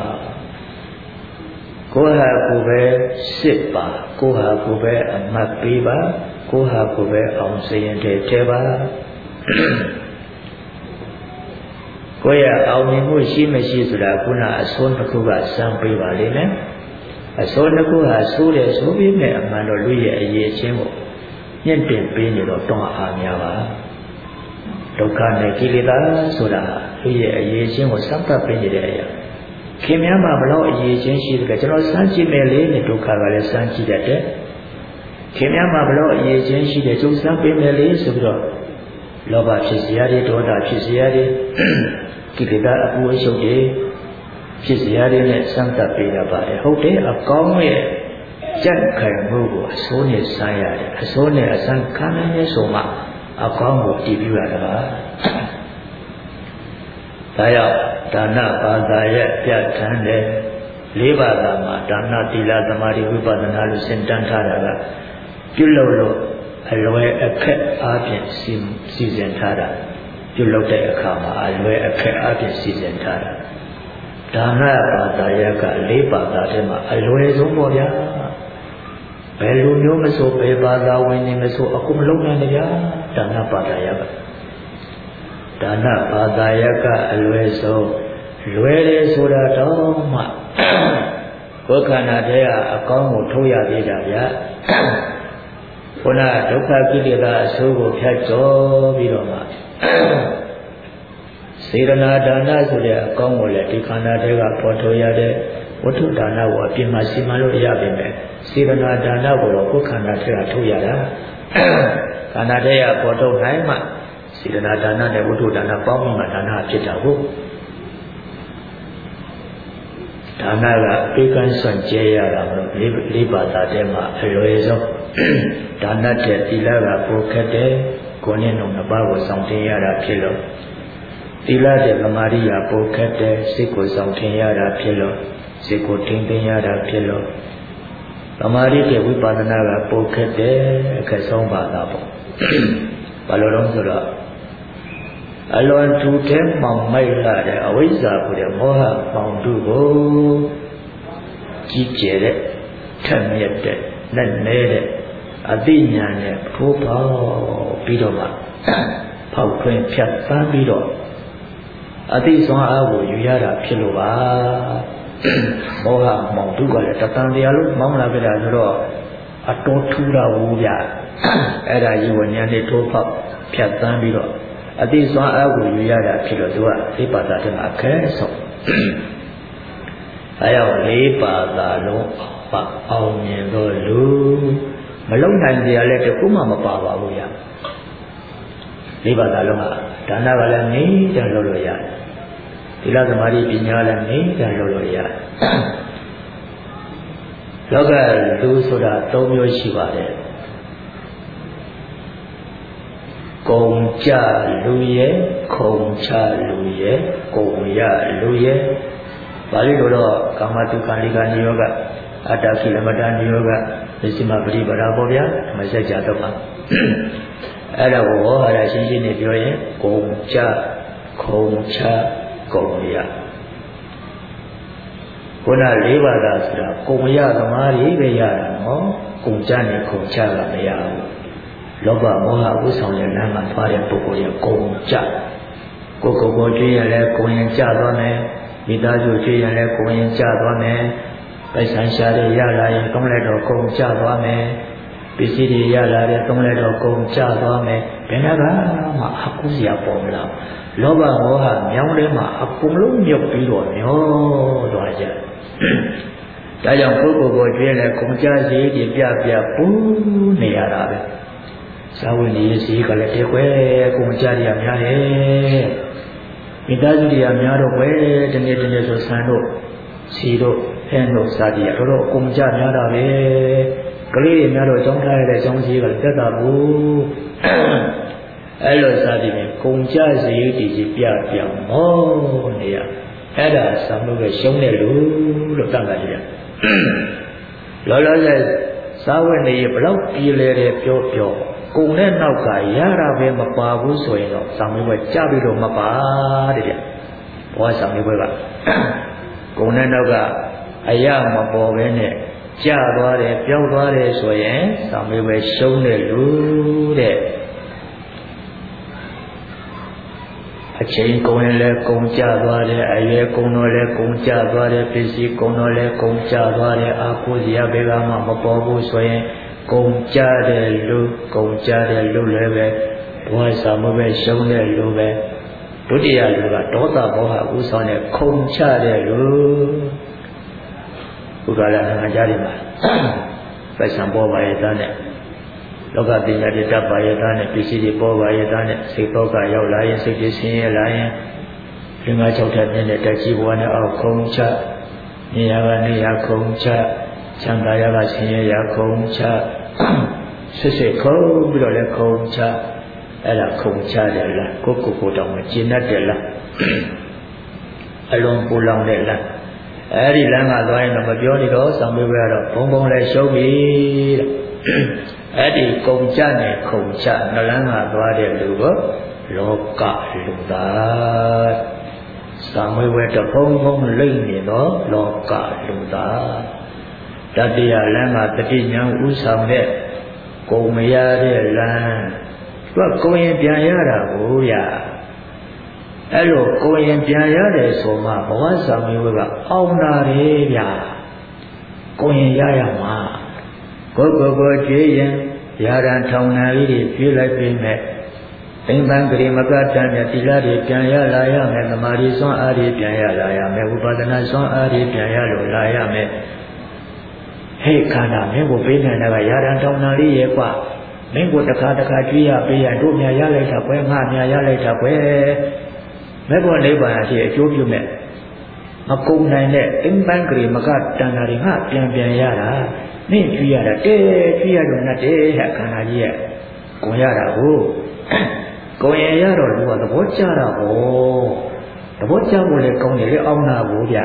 ကိုဟာကိုပဲစစ်ပါကိုဟာကိုပဲအမှတ်ပေးပါကိုဟာကိုပဲအောင်စရင်တဲ့ထဲပါကိုယ့်ရဲ့အောင်မြင်မှုရှိမရှိဆိုတာခုနအစွန်းတစ်ခုကစမ်းပေးပါလိမ့်မယ်အစွန်းတစ်ခုဟာဆိုးတယ်ဆိုပြီးမဲ့အမှန်တော့လူရဲ့အရေးချင်းကိုညှင့်တင်ပေးနေတော့တောင်းအားများပါဒုက္ခနဲ့ကိလေသာဆိုတာလူရဲ့အရေးချင်းကိုစမ်းသပ်ပေးနေတဲ့အရာခင်ဗျားမှာဘလို့အရေးချင်းရှိတယ်ကျွန်တော်စမ်းကြည့်မယ်လေနဲ့ဒုက္ခကလည်းစမ်းကြည့်တတ်တယ်ခင်ဗျားမှာဘလို့အရေးချင်းရှိတယ်ကျုပ်စမ်းပေးမယ်လေဆိုပြီးတော့လောဘဖြစ်စရာတွေဒေါသဖြစ်စရာတွေကိလေသာအပူအရှုပ်တွေဖြစ်စရာတွေနဲ့စမ်းသပ်ပေးရပါတယ်ဟုတ်တယ်အကောင်းရဲ့ကြက်ခိုင်မှုကိုအစိုးနဲ့စမ်းရတယ်အစိုးနဲ့အစမ်းခံနိုင်ရဆိုမှအကောင်းကိုတည်ပြုရတာပါဒါကြောင့်ဒါနဘာသာရဲ့ပြဋ္ဌာန်းတဲ့လေးပါးသာမှာဒါနသီလသမာဓိဝိပဿနာလို့စင်တန်းထားတာကပြုလုပ်လို့အလွယ်အခက်အားဖြင့်စီစဉ်ထားတာပြုလုပ်တဲ့အခါမှာအလွယ်အခက်အားဖြင့်စီစဉ်ထားတာဒါနဘာသာရဲ့ကလေးပါးသာထဲမှာအလွယ်ဆုံးပေါ့ဗျာဘယ်လိုမျိုးမဆိုဘယ်ဘာသာဝင်နေမဆိုအခုမလုံးနိုင်ကြဗျာဒါနဘာသာရဲ့ကဒါနဘာသာရဲ့ကအလွယ်ဆုံးလွယ်တယ်ဆိုတာတော့မှကိုယ်ခန္ဓာထဲကအကောင်းကိုထုတ်ရသေးတာဗျာခုနဒုက္ခကိလေသာအဆိုးကိုဖြတ်ကျော်ပြီးတော့မှစေရနာဒါနဆိုတဲ့အကောင်းကိုလည်းဒီခန္ဓာထဲကပေါ်ထုတ်ရတဲ့ဝတ္ထုဒါနကိုအပြင်မှာစီမံလို့ရပါမယ်စေရနာဒါနကိုတော့ကိုယ်ခန္ဓာထဲကထုတ်ရတာခန္ဓာထဲကပေါ်ထုတ်နိုင်မှစေရနာဒါနနဲ့ဝတ္ထုဒါနပေါင်းပြီးမှဒါနဖြစ်တာကိုဒါနကဧကံစွန့်ကြဲရတာမလို့လေးပါးသာထဲမှာအလွယ်ဆုံးဒါနတဲ့သီလကပိုခက်တယ်ကိုယ်နဲ့နှုတ်နှစ်ပါးကိုဆောင်တင်ရတာဖြစ်လို့သီလတဲ့သမာဓိကပိုခက်တယ်စိတ်ကိုဆောင်တင်ရတာဖြစ်လို့စိတ်ကိုထိန်းသိမ်းရတာဖြစ်လို့သမာဓိတဲ့ဝိပဿနာကပိုခက်တယ်အခက်ဆုံးပါတာပေါ့ဘာလို့လဲဆိုတော့အလွန်ထူထဲမှောင်မိုက်လာတဲ့အဝိဇ္ဇာကိုတဲ့မောဟပေါင်းတုကိုကြီးကျယ်တဲ့ထက်မြက်တဲ့နဲ့တဲ့အသိဉာဏ်နဲ့ဖိုးပေါပြီးတော့မှဖောက်ထွင်းဖြတ်သန်းပြီးတော့အသိစွမ်းအားကိုယူရတာဖြစ်လို့ပါမောဟမောင်တုကလည်းတတန်တရားလို့မောင်းလာကြတာဆိုတော့အတော်ထူတာဘူးဗျအဲ့ဒါကြီးဝဉာဏ်နဲ့ထိုးဖောက်ဖြတ်သန်းပြီးတော့အတိစွမ်းအားကိုယူရတာဖြစ်လို့သူကလေးပါးသာတည်းမှာအခဲဆုံးအဲကြောင့်လေးပါးသာလုံးအောင်မြင်တော့လူမလုံနိုင်ကြရလဲတခုမှမပါပါဘူးဗျလေးပါးသာလုံးကဒါနကလည်းနေကြလို့လို့ရတယ်သီလသမာဓိပညာလည်းနေကြလို့လို့ရတယ်လောကလူဆိုတာသုံးမျိုးရှိပါတယ်ကုံကြလူရဲ့ခုံချလူရဲ့ကုံရလူရဲ့ပါဠိလိုတော့ကာမတုခဏိကနိယောကအတ္တခိလမတနိယောကသစ္စမပရိပဒါပေါ့ဗျာဓမ္မစကြာတော့ပါအဲ့ဒါကိုဟောဟာရရှင်းရှင်းနဲ့ပြောရင်ကုံကြခုံချကုံရခုနလေးပါးသာဆိုတာကုံရသမားတွေပဲရတာနော်ကုံကြနဲ့ခုံချကမရဘူးလောဘမောဟဥဆောင်ရဲ့လမ်းမှာသွားတဲ့ပုဂ္ဂိုလ်ရဲ့ကုံကြကိုယ်ကိုယ်ကိုကြွေးရလဲကုံရင်ကြသွားမယ်မိသားစုကြွေးရလဲကုံရင်ကြသွားမယ်ပိုက်ဆံရှားတွေရလာရင်သုံးလက်တော်ကုံကြသွားမယ်ပစ္စည်းတွေရလာတဲ့သုံးလက်တော်ကုံကြသွားမယ်ဘယ်နှကမှအကုစရာပေါ်မလာလောဘမောဟမြောင်းထဲမှာအကုန်လုံးမြုပ်ပြီးတော့မျောသွားကြဒါကြောင့်ပုဂ္ဂိုလ်ကိုကြွေးလဲကုံကြစီဒီပြပြပူးနေရတာပဲသာဝတိစီကလည်းတဲခွဲကုံကြရများတယ်မိသားစုတွေကများတော့ခွဲတနေ့တနေ့ဆိုဆန်းတို့စီတို့ဟဲ့တို့စားကြရတော့တော့ကုံကြများတာပဲကလေးတွေများတော့ကြောင်းထားရတဲ့အကြောင်းကြီးကလည်းတက်တာဘူးအဲ့လိုစားကြည့်ရင်ကုံကြစီတီကြီးပြပြမောနေရအဲ့ဒါဆံလို့ပဲရှုံးတယ်လို့လို့တတ်တာကြည့်ရလောလောဆယ်သာဝတိဘလောက်ပြည်လဲတယ်ပြောပြောကုံနဲ့နောက်ကရတာပဲမပါဘူးဆိုရင်တော့သံမေးပွဲကြပြီးတော့မပါတဲ့ဗျဘောသံမေးပွဲကကုံနဲ့နောက်ကအရာမပေါ်ပဲနဲ့ကြသွားတယ်ပြောင်းသွားတယ်ဆိုရင်သံမေးပွဲရှုံးတယ်လို့တဲ့အချိန်ကုန်ရင်လည်းကုန်ကြသွားတယ်အရွယ်ကုန်တော့လည်းကုန်ကြသွားတယ်ပစ္စည်းကုန်တော့လည်းကုန်ကြသွားတယ်အာကိုစရာဘယ်ကမှမပေါ်ဘူးဆိုရင်ကုန်ကြတဲ့လူကုန်ကြတဲ့လူလည်းပဲဘဝစာမပဲရှုံးတဲ့လူပဲဒုတိယလူကဒေါသဘောဟဥဆောင်တဲ့ခုံချတဲ့လူဘုရားလည်းငါကြားတယ်မှာပတ်စံပေါ်ပါရဲ့သားနဲ့လောကပညာတွေတတ်ပါရဲ့သားနဲ့ပစ္စည်းတွေပေါ်ပါရဲ့သားနဲ့စိတ်တော့ကရောက်လာရင်စိတ်ကြီးဆင်းရဲလာရင်ဒီမှာ၆ထပ်နဲ့တက်ကြီးဘဝနဲ့အောက်ခုံချနေရာကနေရာခုံချချမ်းသာရကဆင်းရဲရခုံချဆွဆွခုံပြီးတော့လည်းခုံချအဲ့ဒါခုံချတယ်လားကိုကိုကိုတောင်မကျင်တတ်တယ်လားအလုံးပူလောင်တယ်လားအဲ့ဒီလမ်းကသွားရင်တော့မပြောနေတော့ဆောင်ပေးရတော့ဘုံဘုံလည်းရှုံးပြီတဲ့အဲ့ဒီကုံကြနဲ့ခုံချနလန်းကသွားတဲ့လူကလောကလူသားဆောင်ပေးရတော့ဘုံဘုံလိမ့်နေတော့လောကလူသားတတိယလမ်းကတတိညာဥဆောင်တဲ့ကုံမရတဲ့လမ်းသူကကိုရင်ပြန်ရတာကိုရအဲ့လိုကိုရင်ပြန်ရတယ်ဆိုမှဘဝဆောင်မျိုးကအောင်တာတယ်ဗျာကိုရင်ရရမှာကိုကိုကိုကြွေးရင်ရာရန်ထောင်နာလေးတွေပြေးလိုက်ပြီးမဲ့အိမ်ပန်းကလေးမကတန်းတဲ့တိလာတွေပြန်ရလာရမယ်သမာဓိစွမ်းအားတွေပြန်ရလာရမယ်ဝိပဿနာစွမ်းအားတွေပြန်ရလို့လာရမယ်ဟဲ့ခန္ဓာမင်းကိုပေးနေတာကရာရန်ထောင်နာလေးရဲ့ကွာမင်းကိုတစ်ခါတစ်ခါကြွေးရပေးရတို့မြရလိုက်တာကွယ်ငါမြရလိုက်တာကွယ်မဲ့ဘောနိဗ္ဗာန်အဖြစ်အကျိုးပြုမဲ့မကုန်နိုင်တဲ့အိမ်ပန်းကလေးမကတန်တာတွေငါပြန်ပြန်ရတာမင်းကြွေးရတာတဲကြွေးရတော့နဲ့တဲဟဲ့ခန္ဓာကြီးရဲ့ကိုရတာကိုကိုရင်ရတော့လူကသဘောကျတာဟောသဘောကျဖို့လည်းကောင်းတယ်လေအောင်တာကိုဗျ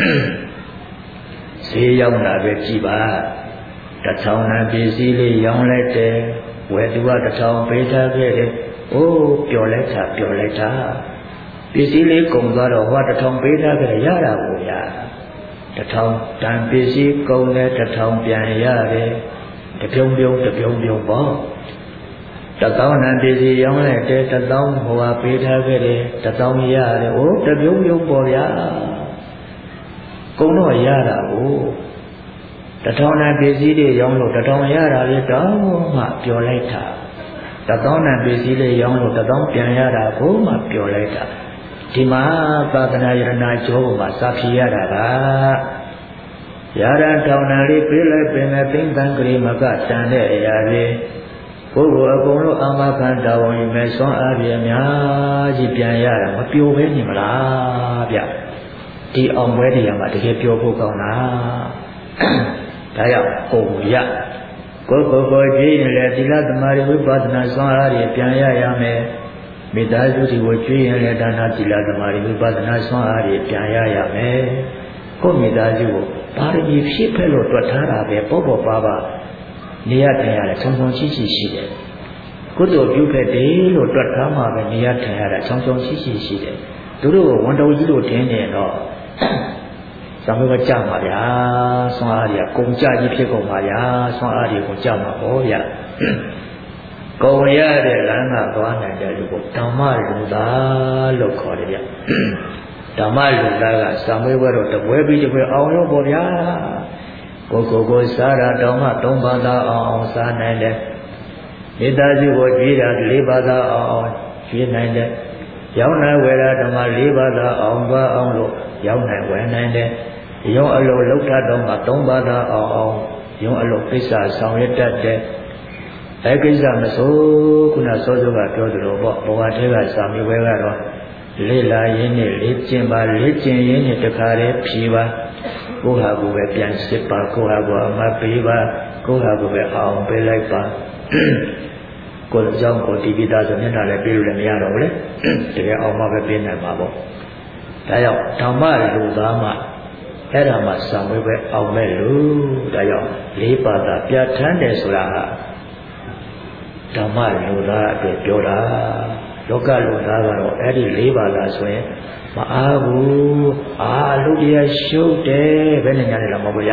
ဈေးရောက်တာပဲကြည်ပါတထောင်နဲ့ပစ္စည်းလေးရောင်းလိုက်တယ်ဝယ်သူကတထောင်ပေးထားခဲ့တယ်အိုးပျော်လိုက်တာပျော်လိုက်တာပစ္စည်းလေးကုန်သွားတော့ဟောတထောင်ပေးထားခဲ့ရတာကိုဗျာတထောင်တန်ပစ္စည်းကုန်တယ်တထောင်ပြန်ရတယ်တပြုံးပြုံးတပြုံးပြုံးပေါ့တသောင်းနဲ့ပစ္စည်းရောင်းလိုက်တယ်တသောင်းဟိုဟာပေးထားခဲ့တယ်တသောင်းရတယ်အိုးတပြုံးပြုံးပေါ့ဗျာကုန်တော့ရတာကိုတထောင်နဲ့ပစ္စည်းတွေရောင်းလို့တထောင်ရတာလေတော့မှပျော်လိုက်တာတသောင်းနဲ့ပစ္စည်းတွေရောင်းလို့တသောင်းပြန်ရတာကိုမှပျော်လိုက်တာဒီမှာသာသနာယရနာကျောပေါ်မှာစာဖြေရတာကရာရထောင်နာလေးပြေးလိုက်ပင်နဲ့သိမ့်တန်းကလေးမကတန်တဲ့အရာလေးကိုယ်ကိုအကုန်လုံးအာမခံတော်ဝင်မဲ့ဆွမ်းအားပြအများကြီးပြန်ရတာမပျော်ပဲနေမလားဗျဒီအောင်ပွဲတရားမှာတကယ်ပျော်ဖို့ကောင်းလားဒါကြောင့်ကိုယ်ရကိုယ်ကိုယ်ကိုကြည့်ရင်လည်းသီလသမာဓိဝိပဿနာစွမ်းအားတွေပြန်ရရမယ်မေတ္တာစုတိကိုကြည့်ရင်လည်းဒါနသီလသမာဓိဝိပဿနာစွမ်းအားတွေပြန်ရရမယ်ကိုယ်မေတ္တာစုကိုပါရမီဖြည့်ဖက်လို့တွက်ထားတာပဲပေါ့ပေါ့ပါပါနေရထိုင်ရတယ်ဆောင်းဆောင်းရှိရှိရှိတယ်ကုသိုလ်ပြုခဲ့တယ်လို့တွက်ထားမှပဲနေရထိုင်ရတာဆောင်းဆောင်းရှိရှိရှိတယ်သူတို့ကဝန်တော်ကြီးလို့ထင်နေတော့သံဃာကြမှာဗျာဆွမ်းအားတွေကကုန်ကြကြီးဖြစ်ကုန်ပါဗျာဆွမ်းအားတွေကိုကြမှာဟောဗျာကုန်ရတဲ့လမ်းကသွားနိုင်တဲ့လူကိုဓမ္မလူသားလို့ခေါ်တယ်ဗျဓမ္မလူသားကစာမေးပွဲတော့တပွဲပြီးတပွဲအောင်လို့ပေါ့ဗျာကိုကိုကိုစားတာတောင်မှသုံးပါးသာအောင်အောင်စားနိုင်တယ်မေတ္တာစုကိုကြွေးတာလေးပါးသာအောင်အောင်ကြွေးနိုင်တယ်ရောင်းနိုင်ဝယ်တာဓမ္မလေးပါးသာအောင်ပါအောင်လို့ရောင်းနိုင်ဝယ်နိုင်တယ်ရုံးအလုပ်လောက်တာတော့မှသုံးပါးသာအောင်အောင်ရုံးအလုပ်ကိစ္စဆောင်ရွက်တတ်တယ်အဲကိစ္စမဆိုခုနစောစောကပြောသလိုပေါ့ဘဝထဲကစာမေးပွဲကတော့လေ့လာရင်းနဲ့လေ့ကျင့်ပါလေ့ကျင့်ရင်းနဲ့တခါတည်းဖြေပါကိုယ့်ဟာကိုယ်ပဲပြန်စစ်ပါကိုယ့်ဟာကိုယ်အမှတ်ပေးပါကိုယ့်ဟာကိုယ်ပဲအောင်ပေးလိုက်ပါကိုယ်အကြောင်းကိုဒီပိသားဆိုမျက်နှာလည်းပေးလို့လည်းမရတော့ဘူးလေတကယ်အောင်မှပဲပေးနိုင်မှာပေါ့ဒါကြောင့်ဓမ္မလူသားမှအဲ့ဒါမှစာမေးပွဲအောင်မဲ့လူဒါကြောင့်လေးပါးသာပြဋ္ဌာန်းတယ်ဆိုတာကဓမ္မလူသားအတွက်ပြောတာလောကလူသားကတော့အဲ့ဒီလေးပါးသာဆိုရင်မအားဘူးအာလူတရားရှုပ်တယ်ဘယ်နဲ့ညာလဲလားမဟုတ်ဘူးဗျာ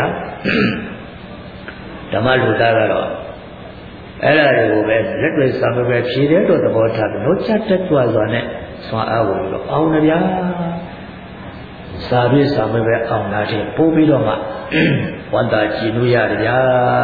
ဓမ္မလူသားကတော့အဲ့ဒါတွေကိုပဲလက်တွေ့စာမေးပွဲဖြေတဲ့တော့သဘောထားပြီးတော့ချက်တက်ကြွစွာနဲ့စွမ်းအားကိုအောင်ရဗျာစာပြည့်စာမပဲအောင်လာတဲ့ပို့ပြီးတော့မှဝန္တာကြည်လို့ရတယ်ဗျာ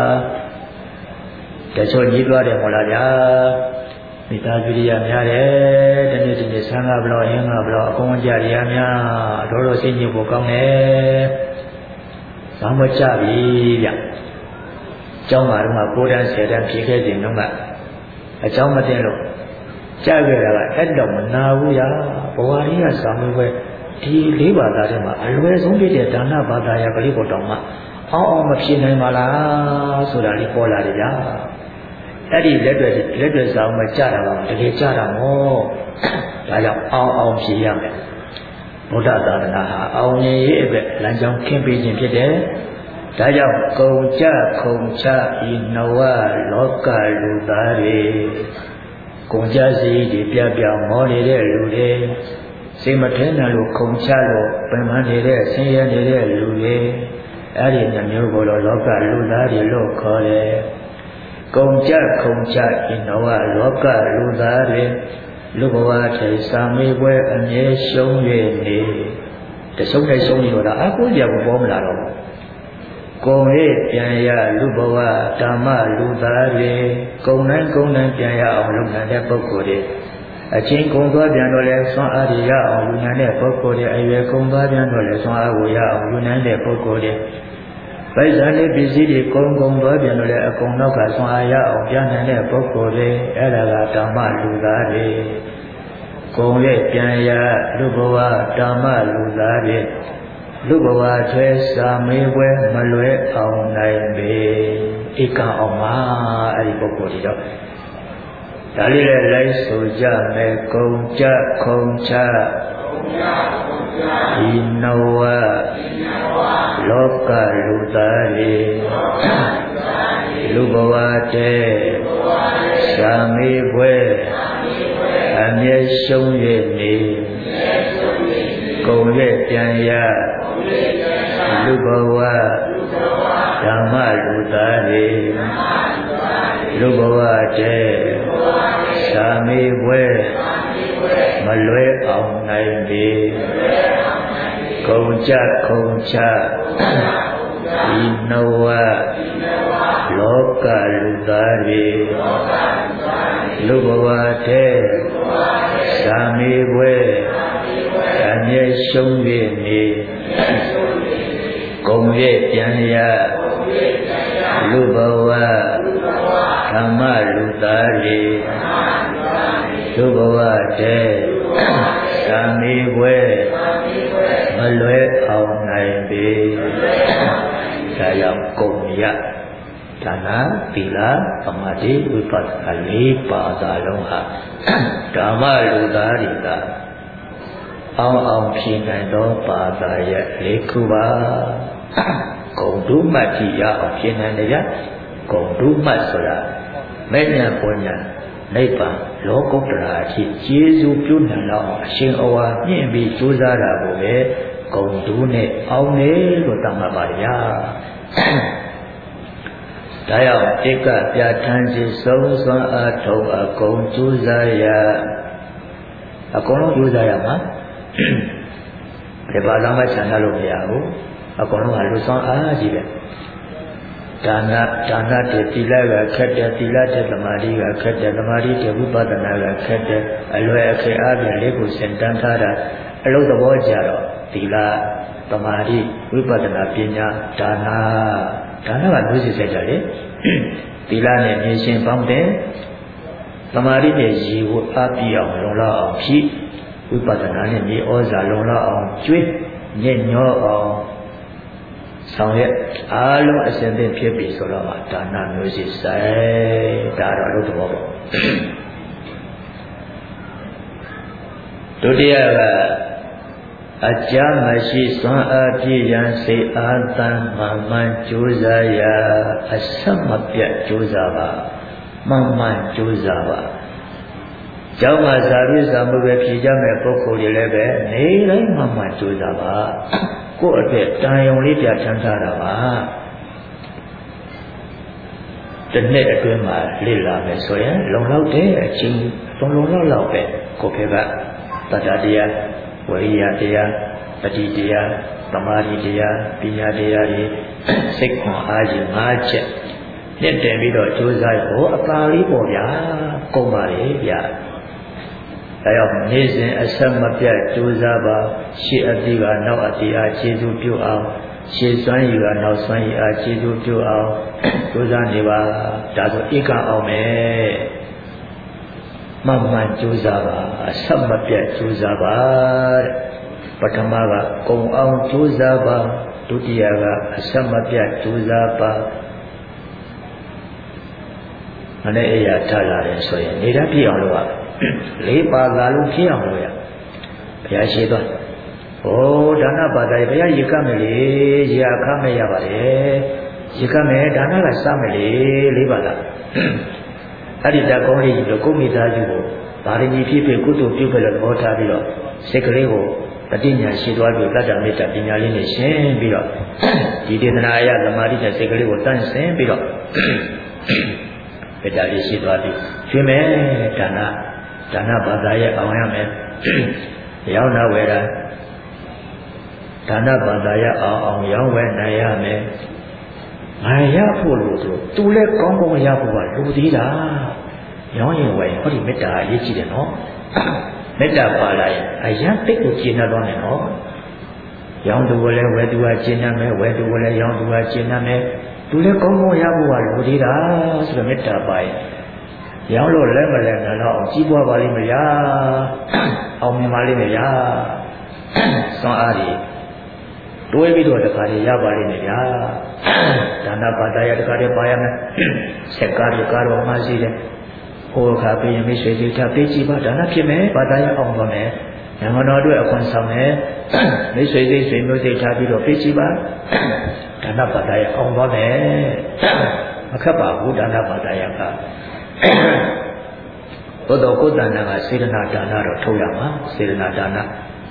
တချို့ကြီးသွားတယ်မဟုတ်လားဗျာမိသားစုရများတယ်တနေ့တနေ့ဆန်းကားဘလို့ဟင်းကားဘလို့အကုန်ကြရများတော်တော်စိတ်ညစ်ဖို့ကောင်းတယ်ဘာမှကြပြီဗျကျောင်းမှာတော့ကိုတန်းဆယ်တန်းဖြေခဲ့တဲ့နှုန်းကအเจ้าမသိလို့ကြားခဲ့တာကအဲ့တော့မနာဘူးရာဘဝရင်းကစာမေးပွဲဒီလေးဘာသာထဲမှာအလွယ်ဆုံးဖြစ်တဲ့ဒါနဘာသာရာကလေးပေါ်တော့မှအောင်းအောင်မဖြေနိုင်ပါလားဆိုတာလေးပေါ်လာတယ်ဗျာအဲ့ဒီလက်တွေလက်တွေစာမကြတာပါတကယ်ကြတာမောဒါကြောင့်အောင်းအောင်ဖြေရမယ်ဗုဒ္ဓသာသနာဟာအောင်မြင်ရေးအတွက်လမ်းကြောင်းခင်းပေးခြင်းဖြစ်တယ်ဒါကြောင့်ကုံကြခုံချဤနဝလောကလူသားတွေကုံကြစီဒီပြပြမောနေတဲ့လူတွေစိတ်မထဲနိုင်လို့ခုံချလို့ပင်ပန်းနေတဲ့ဆင်းရဲနေတဲ့လူတွေအဲ့ဒီနှမျိုးကိုတော့လောကလူသားတွေလို့ခေါ်တယ်ကုံကြခုံချဤနဝလောကလူသားတွေလူဘဝထေစာမေးပွဲအမြဲရှုံး၍နေတဆုံးတိုင်းရှုံးရတာအကူကြဘူးပေါ်မလာတော့ကုံရဲ့ပြန်ရလူဘဝဓမ္မလူသားတွေကုံတိုင်းကုံတိုင်းပြန်ရအောင်လုပ်နိုင်တဲ့ပုဂ္ဂိုလ်တွေအချင်းကုံသွားပြန်တော့လဲဆွမ်းအားရအောင်လူနိုင်တဲ့ပုဂ္ဂိုလ်တွေအရွယ်ကုံသွားပြန်တော့လဲဆွမ်းအားကိုရအောင်လူနိုင်တဲ့ပုဂ္ဂိုလ်တွေပိုက်ဆံလေးပစ္စည်းတွေကုံကုံသွားပြန်တော့လဲအကုန်နောက်ကဆွမ်းအားရအောင်ပြန်နိုင်တဲ့ပုဂ္ဂိုလ်တွေအဲ့ဒါကဓမ္မလူသားတွေကုံရဲ့ပြန်ရလူဘဝဓမ္မလူသားတွေလူဘဝဆွဲစာမေးပွဲမလွဲအောင်နိုင်ပေဧကအောင်ပါအဲ့ဒီပုဂ္ဂိုလ်တွေတော့ဒါလေးလည်းလိုက်ဆိုကြမယ်ကုံကြခုံချဤနဝလောကလူသားတွေလူဘဝတဲ့စာမေးပွဲအမြဲရှုံး၍နေကုံရဲ့ပြန်ရလူဘဝဓမ္မလူသားတွေလူဘဝတဲ့သာမေးပွဲမလွဲအောင်နိုင်ပေကုံကြခုံချဤနဝလောကလူသားတွေလူဘဝတဲ့သာမေးပွဲအမြဲရှုံး၍နေကုံရဲ့ပြန်ရလူဘဝဓမ္မလူသားတွေလူဘဝတဲ့သာမေးပွဲမလွဲအောင်နိုင်ပေဒါကြောင့်ကုံရဒါနသီလသမာဓိဝိပဿနာလေးပါးသာလုံးဟာဓမ္မလူသားတွေကအောင်အောင်ဖြေနိုင်သောပါသာရဲ့လေးခုပါဂုံတုမှတ်ကြည့်ရအောင်ဖြေနိုင်တယ်ဗျဂုံတုမှတ်ဆိုတာမဲ့ညာပေါ်ညာနိဗ္ဗာန်လောကုတ္တရာအဖြစ်ကျေစုပြုနိုင်တော့အရှင်အဝါမြင့်ပြီးကြိုးစားတာကိုပဲဂုံတုနဲ့အောင်တယ်လို့တတ်မှတ်ပါဗျာဒါရောက်တိကပြဋ္ဌာန်းခြင်းဆုံးစွမ်းအားထုတ်အကုန်ကြိုးစားရအကုန်လုံးကြိုးစားရမှာဒီဘာသာမှခြံထားလို့မရဘူးအကုန်လုံးကလူဆောင်အားကြီးပဲဒါနဒါနတည်းသီလကခက်တယ်သီလတည်းသမာဓိကခက်တယ်သမာဓိတည်းဝိပဿနာကခက်တယ်အလွယ်အခက်အားဖြင့်လေးကိုစင်တန်းထားတာအလုံးသဘောကြတော့သီလသမာဓိဝိပဿနာပညာဒါနဒါနကမျိုးစစ်ဆက်ကြလေသီလနဲ့မြင်ရှင်ပေါင်းတယ်သမာဓိနဲ့ရည်ဝအားပြည့်အောင်လုံလောက်အောင်ဖြည့်ဝိပဿနာနဲ့မြေဩဇာလုံလောက်အောင်ကျွေးညံ့ညောအောင်ဆောင်ရွက်အားလုံးအစဉ်သင့်ဖြစ်ပြီဆိုတော့မှဒါနမျိုးစစ်ဆိုင်ဒါတော့အလုပ်သဘောပေါ့ဒုတိယကအကြမ်းမရှိစွမ်းအားပြည့်ရန်စိတ်အားသန်မှန်မှန်ကြိုးစားရအဆက်မပြတ်ကြိုးစားပါမှန်မှန်ကြိုးစားပါကျောင်းမှာဇာတိဇာမှုပဲဖြေကြမဲ့ပုဂ္ဂိုလ်တွေလည်းပဲနေတိုင်းမှန်မှန်ကြိုးစားပါကိုယ့်အတွက်တန်ရုံလေးပြဋ္ဌာန်းထားတာပါတစ်နှစ်အတွင်းမှာလေ့လာမယ်ဆိုရင်လုံလောက်တဲ့အချိန်သုံးလုံလောက်လောက်ပဲကိုယ့်ဘက်ကတတ္တတရားဝိရိယတရားပတိတရားသမာဓိတရားပညာတရားတွေစိတ်ခွန်အားကြီး၅ချက်နှစ်တင်ပြီးတော့ကြိုးစားရဟောအသာလေးပေါ့ဗျာကုန်ပါလေဗျာဒါကြောင့်နေ့စဉ်အဆက်မပြတ်ကြိုးစားပါရှေ့အတိကနောက်အတိအားခြေသူပြုအောင်ရှေ့စွမ်းရည်ကနောက်စွမ်းရည်အားခြေသူပြုအောင်ကြိုးစားနေပါဒါဆိုဧကအောင်မယ်မှန်မှန်ကြိုးစားပါအဆက်မပြတ်ကြိုးစားပါတဲ့ပထမကကုံအောင်ကြိုးစားပါဒုတိယကအဆက်မပြတ်ကြိုးစားပါမနေ့အရာထားလာတယ်ဆိုရင်နေတတ်ပြည့်အောင်လုပ်ရလေးပါးသာလုံးဖြစ်အောင်လုပ်ရဘုရားရှိသွားဩဒါနပါဒရေဘုရားရေကမယ်လေရေအခမဲ့ရပါတယ်ရေကမယ်ဒါနကစမယ်လေလေးပါးလားအဲ့ဒီတကောင်းလေးကြီးတော့ကိုမိသားစုကိုဗာရမီဖြစ်ဖြစ်ကုသိုလ်ပြုခဲ့လို့သဘောထားပြီးတော့စိတ်ကလေးကိုတတိညာရှိသွားပြီးတတ္တမေတ္တာပညာလေးနဲ့ရှင်းပြီးတော့ဒီဒေသနာအရသမာဓိနဲ့စိတ်ကလေးကိုတန့်စင်ပြီးတော့မေတ္တာလေးရှိသွားပြီးကျွေးမယ်ဒါနဒါနဘာသာရဲ့အောင်ရမယ်ရောင်းနာဝယ်တာဒါနဘာသာရဲ့အောင်အောင်ရောင်းဝယ်နိုင်ရမယ်ငါရဖို့လို့ဆိုသူလည်းကောင်းကောင်းရဖို့ကလူသေးတာရောင်းရင်ဝယ်ရင်ဟောဒီမေတ္တာအရေးကြီးတယ်နော်မေတ္တာပါလာရင်အရန်တိတ်ကိုကျင့်တော့တယ်နော်ရောင်းသူကလည်းဝယ်သူကကျင့်ရမယ်ဝယ်သူကလည်းရောင်းသူကကျင့်ရမယ်သူလည်းကောင်းကောင်းရဖို့ကလူသေးတာဆိုတော့မေတ္တာပါရင်ရောင်းလို့လည်းမလဲတော့ကြီးပွားပါလိမ့်မလားအောင်မြင်ပါလိမ့်မလားစွမ်းအားကြီးတွေးပြီးတော့တခါတည်းရပါလိမ့်မယ်ဗျာဒါနပါဒရတခါတည်းပါရမယ်စက်ကားတွေကားတော့မှရှိတယ်ဟိုခါပြီးရင်မိတ်ဆွေတွေထားပေးကြည့်ပါဒါနဖြစ်မယ်ပါဒရအောင်ပါမယ်နိုင်ငံတော်အတွက်အခွင့်ဆောင်မယ်မိတ်ဆွေတွေဆွေမျိုးတွေထားပြီးတော့ပေးကြည့်ပါဒါနပါဒရအောင်ပါမယ်မခက်ပါဘူးဒါနပါဒရကသို့တော့ကိုယ်တဏ္ဍာကစေတနာဒါနတော့ထုတ်ရမှာစေတနာဒါန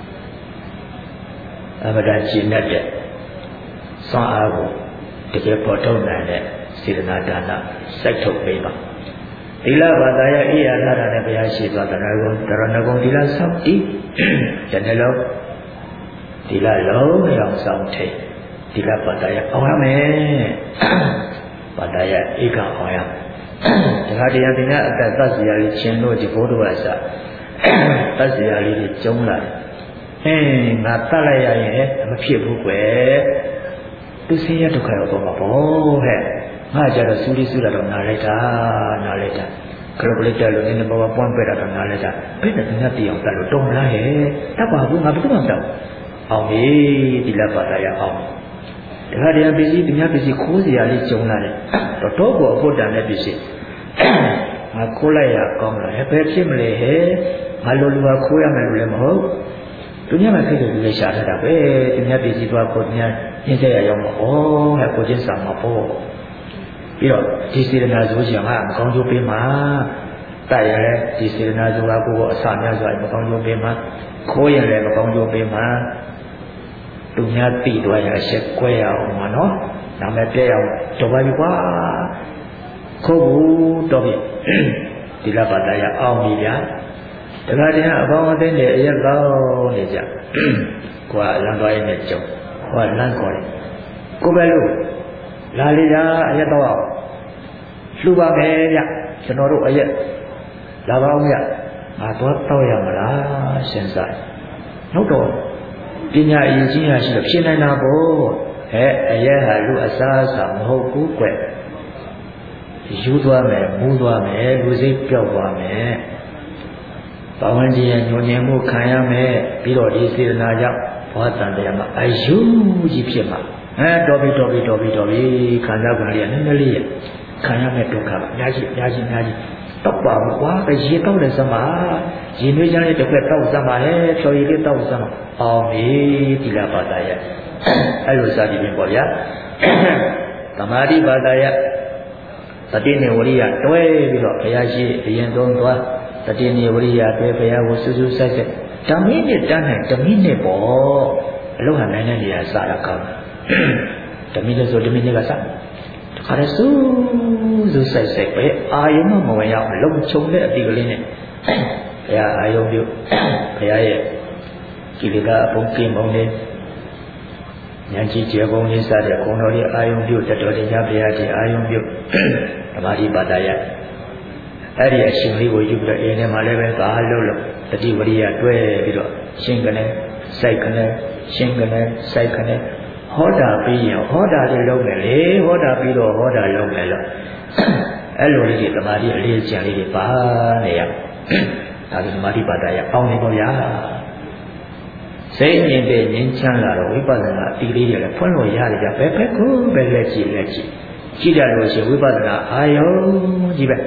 အမတန်ကျင့်တတ်တဲ့စွမ်းအားကိုတကယ်ပေါ်ထုတ်နိုင်တဲ့စေတနာဒါနစိုက်ထုတ်ပေးပါသီလဘာသာရဲ့အိယာလာတာနဲ့ဘုရားရှိသွားတယ်ကောတရဏဂုံသီလဆောက်တည်ယနေ့လုံးသီလလုံးရောင်ဆောင်ထိတ်သီလဘာသာရဲ့အောင်ရမယ်ဘာသာရဲ့ဧကအောင်ရမယ်တခါတည်းပင်ကအသက်သတ်စီရလေးရှင်တို့ဒီဘုဒ္ဓဝါစာသတ်စီရလေးတွေကျုံလာတယ်အင်းငါတတ်လိုက်ရရင်မဖြစ်ဘူးကွယ်သူဆင်းရဲဒုက္ခရောက်တော့မှာပေါ့ဟဲ့ငါကြတော့စူးရီးစူးလာတော့နားလိုက်တာနားလိုက်တာခရပလက်တယ်လို့နည်းနည်းပါးပါးပွန့်ပက်တာတော့နားလိုက်တာဘယ်နဲ့သူများတရားတတ်လို့တုံးလားဟဲ့တတ်ပါဘူးငါဘယ်သူမှမတတ်အောင်ပြီဒီလက်ပါတရားအောင်တခါတည်းပစ္စည်းသူများပစ္စည်းခိုးစရာလေးကျုံလာတယ်တော့တော့ကိုအဖို့တန်တဲ့ပစ္စည်းငါခိုးလိုက်ရကောင်းလားဘယ်ဖြစ်မလဲဟဲ့ငါလိုလူကခိုးရမယ်လို့လည်းမဟုတ်သူများမှသိတယ်သူလည်းရှာတတ်တာပဲသူများပစ္စည်းသွားကိုသူများညှင်းတဲ့ရအောင်ဩဟဲ့ကိုချင်းစာမှာပေါ့ပြီးတော့ဒီစေတနာဆိုချင်ကမကောင်းကျိုးပေးမှာတိုက်ရလဲဒီစေတနာဆိုတာကိုယ်ကအစများစွာမကောင်းကျိုးပေးမှာခိုးရင်လည်းမကောင်းကျိုးပေးမှာသူများသိသွားရရှက်ကွဲရအောင်မနော်နာမည်ပြည့်အောင်တော်ပါပြီကွာခိုးဘူးတော့ပြီဒီလဘာသာရအောင်ပြီဗျာတခါတည်းအပေါင်းအသင်းတွေအရက်ကောင်းနေကြကိုကလမ်းသွားရင်းနဲ့ကြုံကိုကလမ်းခေါ်တယ်ကိုပဲလို့လာလေရာအရက်တော့လှူပါမယ်ဗျကျွန်တော်တို့အရက်လာပါအောင်ဗျငါတော့တောက်ရမလားစဉ်းစားဟုတ်တော့ပညာအရင်ကြီးရရှိလို့ဖြစ်နိုင်တာပေါ့ဟဲ့အရက်ဟာလူအစားအစာမဟုတ်ဘူးကွယူသွားမယ်မူးသွားမယ်လူစိတ်ပြောက်သွားမယ်ပဝန်းကျင်ရဲ့ညှို့ညင်မှုခံရမယ်ပြီးတော့ဒီစေတနာကြောင့်ဘောတန်တရားမှာအယူကြီးဖြစ်မှာအဲတော်ပြီတော်ပြီတော်ပြီတော်ပြီခံစားကြရနည်းနည်းလေးခံရမယ့်ဒုက္ခအများကြီးအများကြီးအများကြီးတောက်ပါဘူးကွာရေတောက်လည်းစမှာရေနွေးချမ်းလေးတစ်ခွက်တောက်စမှာဟဲ့ဖြော်ရည်လေးတောက်စမှာအောင်ပြီဒီလဘာသာရဲ့အဲ့လိုစသည်ဖြင့်ပေါ့ဗျာသမာဓိဘာသာရဲ့တတိနေဝရိယတွဲပြီးတော့ဘုရားရှိအရင်ဆုံးသွားတတိနေဝရိယတွဲဘုရားကိုစူးစူးဆက်ဆက်ဓမ္မိနဲ့တန်းနိုင်ဓမ္မိနဲ့ပေါ့အလုံးဟာနိုင်တဲ့နေရာစတာကောင်းဓမ္မိနဲ့ဆိုဓမ္မိနဲ့ကစတခါတည်းစူးစူးဆက်ဆက်ပဲအာယုံမဝင်ရအောင်လုံချုံတဲ့အတိကလေးနဲ့ ya ayongပြုဘုရားရဲ့ကိလေသာအပုံကင်းပုံနဲ့ဉာဏ်ကြီးကျေပုံလေးစတဲ့ဂုဏ်တော်တွေအာယုံပြုတတော်တရားဘုရားကြီးအာယုံပြုဓမ္မတိပါဒယအဲ့ဒီအရှင်လေးကိုယူပြီးတော့အင်းထဲမှာလည်းပဲကားလို့လို့တတိဝရိယတွဲပြီးတော့ရှင်ကနေစိုက်ကနေရှင်ကနေစိုက်ကနေဟောတာပြီးရင်ဟောတာတွေလုံးမယ်လေဟောတာပြီးတော့ဟောတာလုံးမယ်လို့အဲ့လိုလေးတွေဓမ္မတိအလေးကျန်လေးတွေပါနေရဒါဒီဓမ္မတိပါဒယအောင်နေပေါ့ဗျာစိတ်မြင်တဲ့ငြိမ်းချမ်းလာတော့ဝိပဿနာအတိလေးတွေလည်းဖွင့်လို့ရတယ်ကြဘယ်ဘက်ကိုပဲလက်ကြည့်လက်ကြည့်ကြည့်ကြလို့ရှိရင်ဝိပဿနာအာယုံကြီးပဲ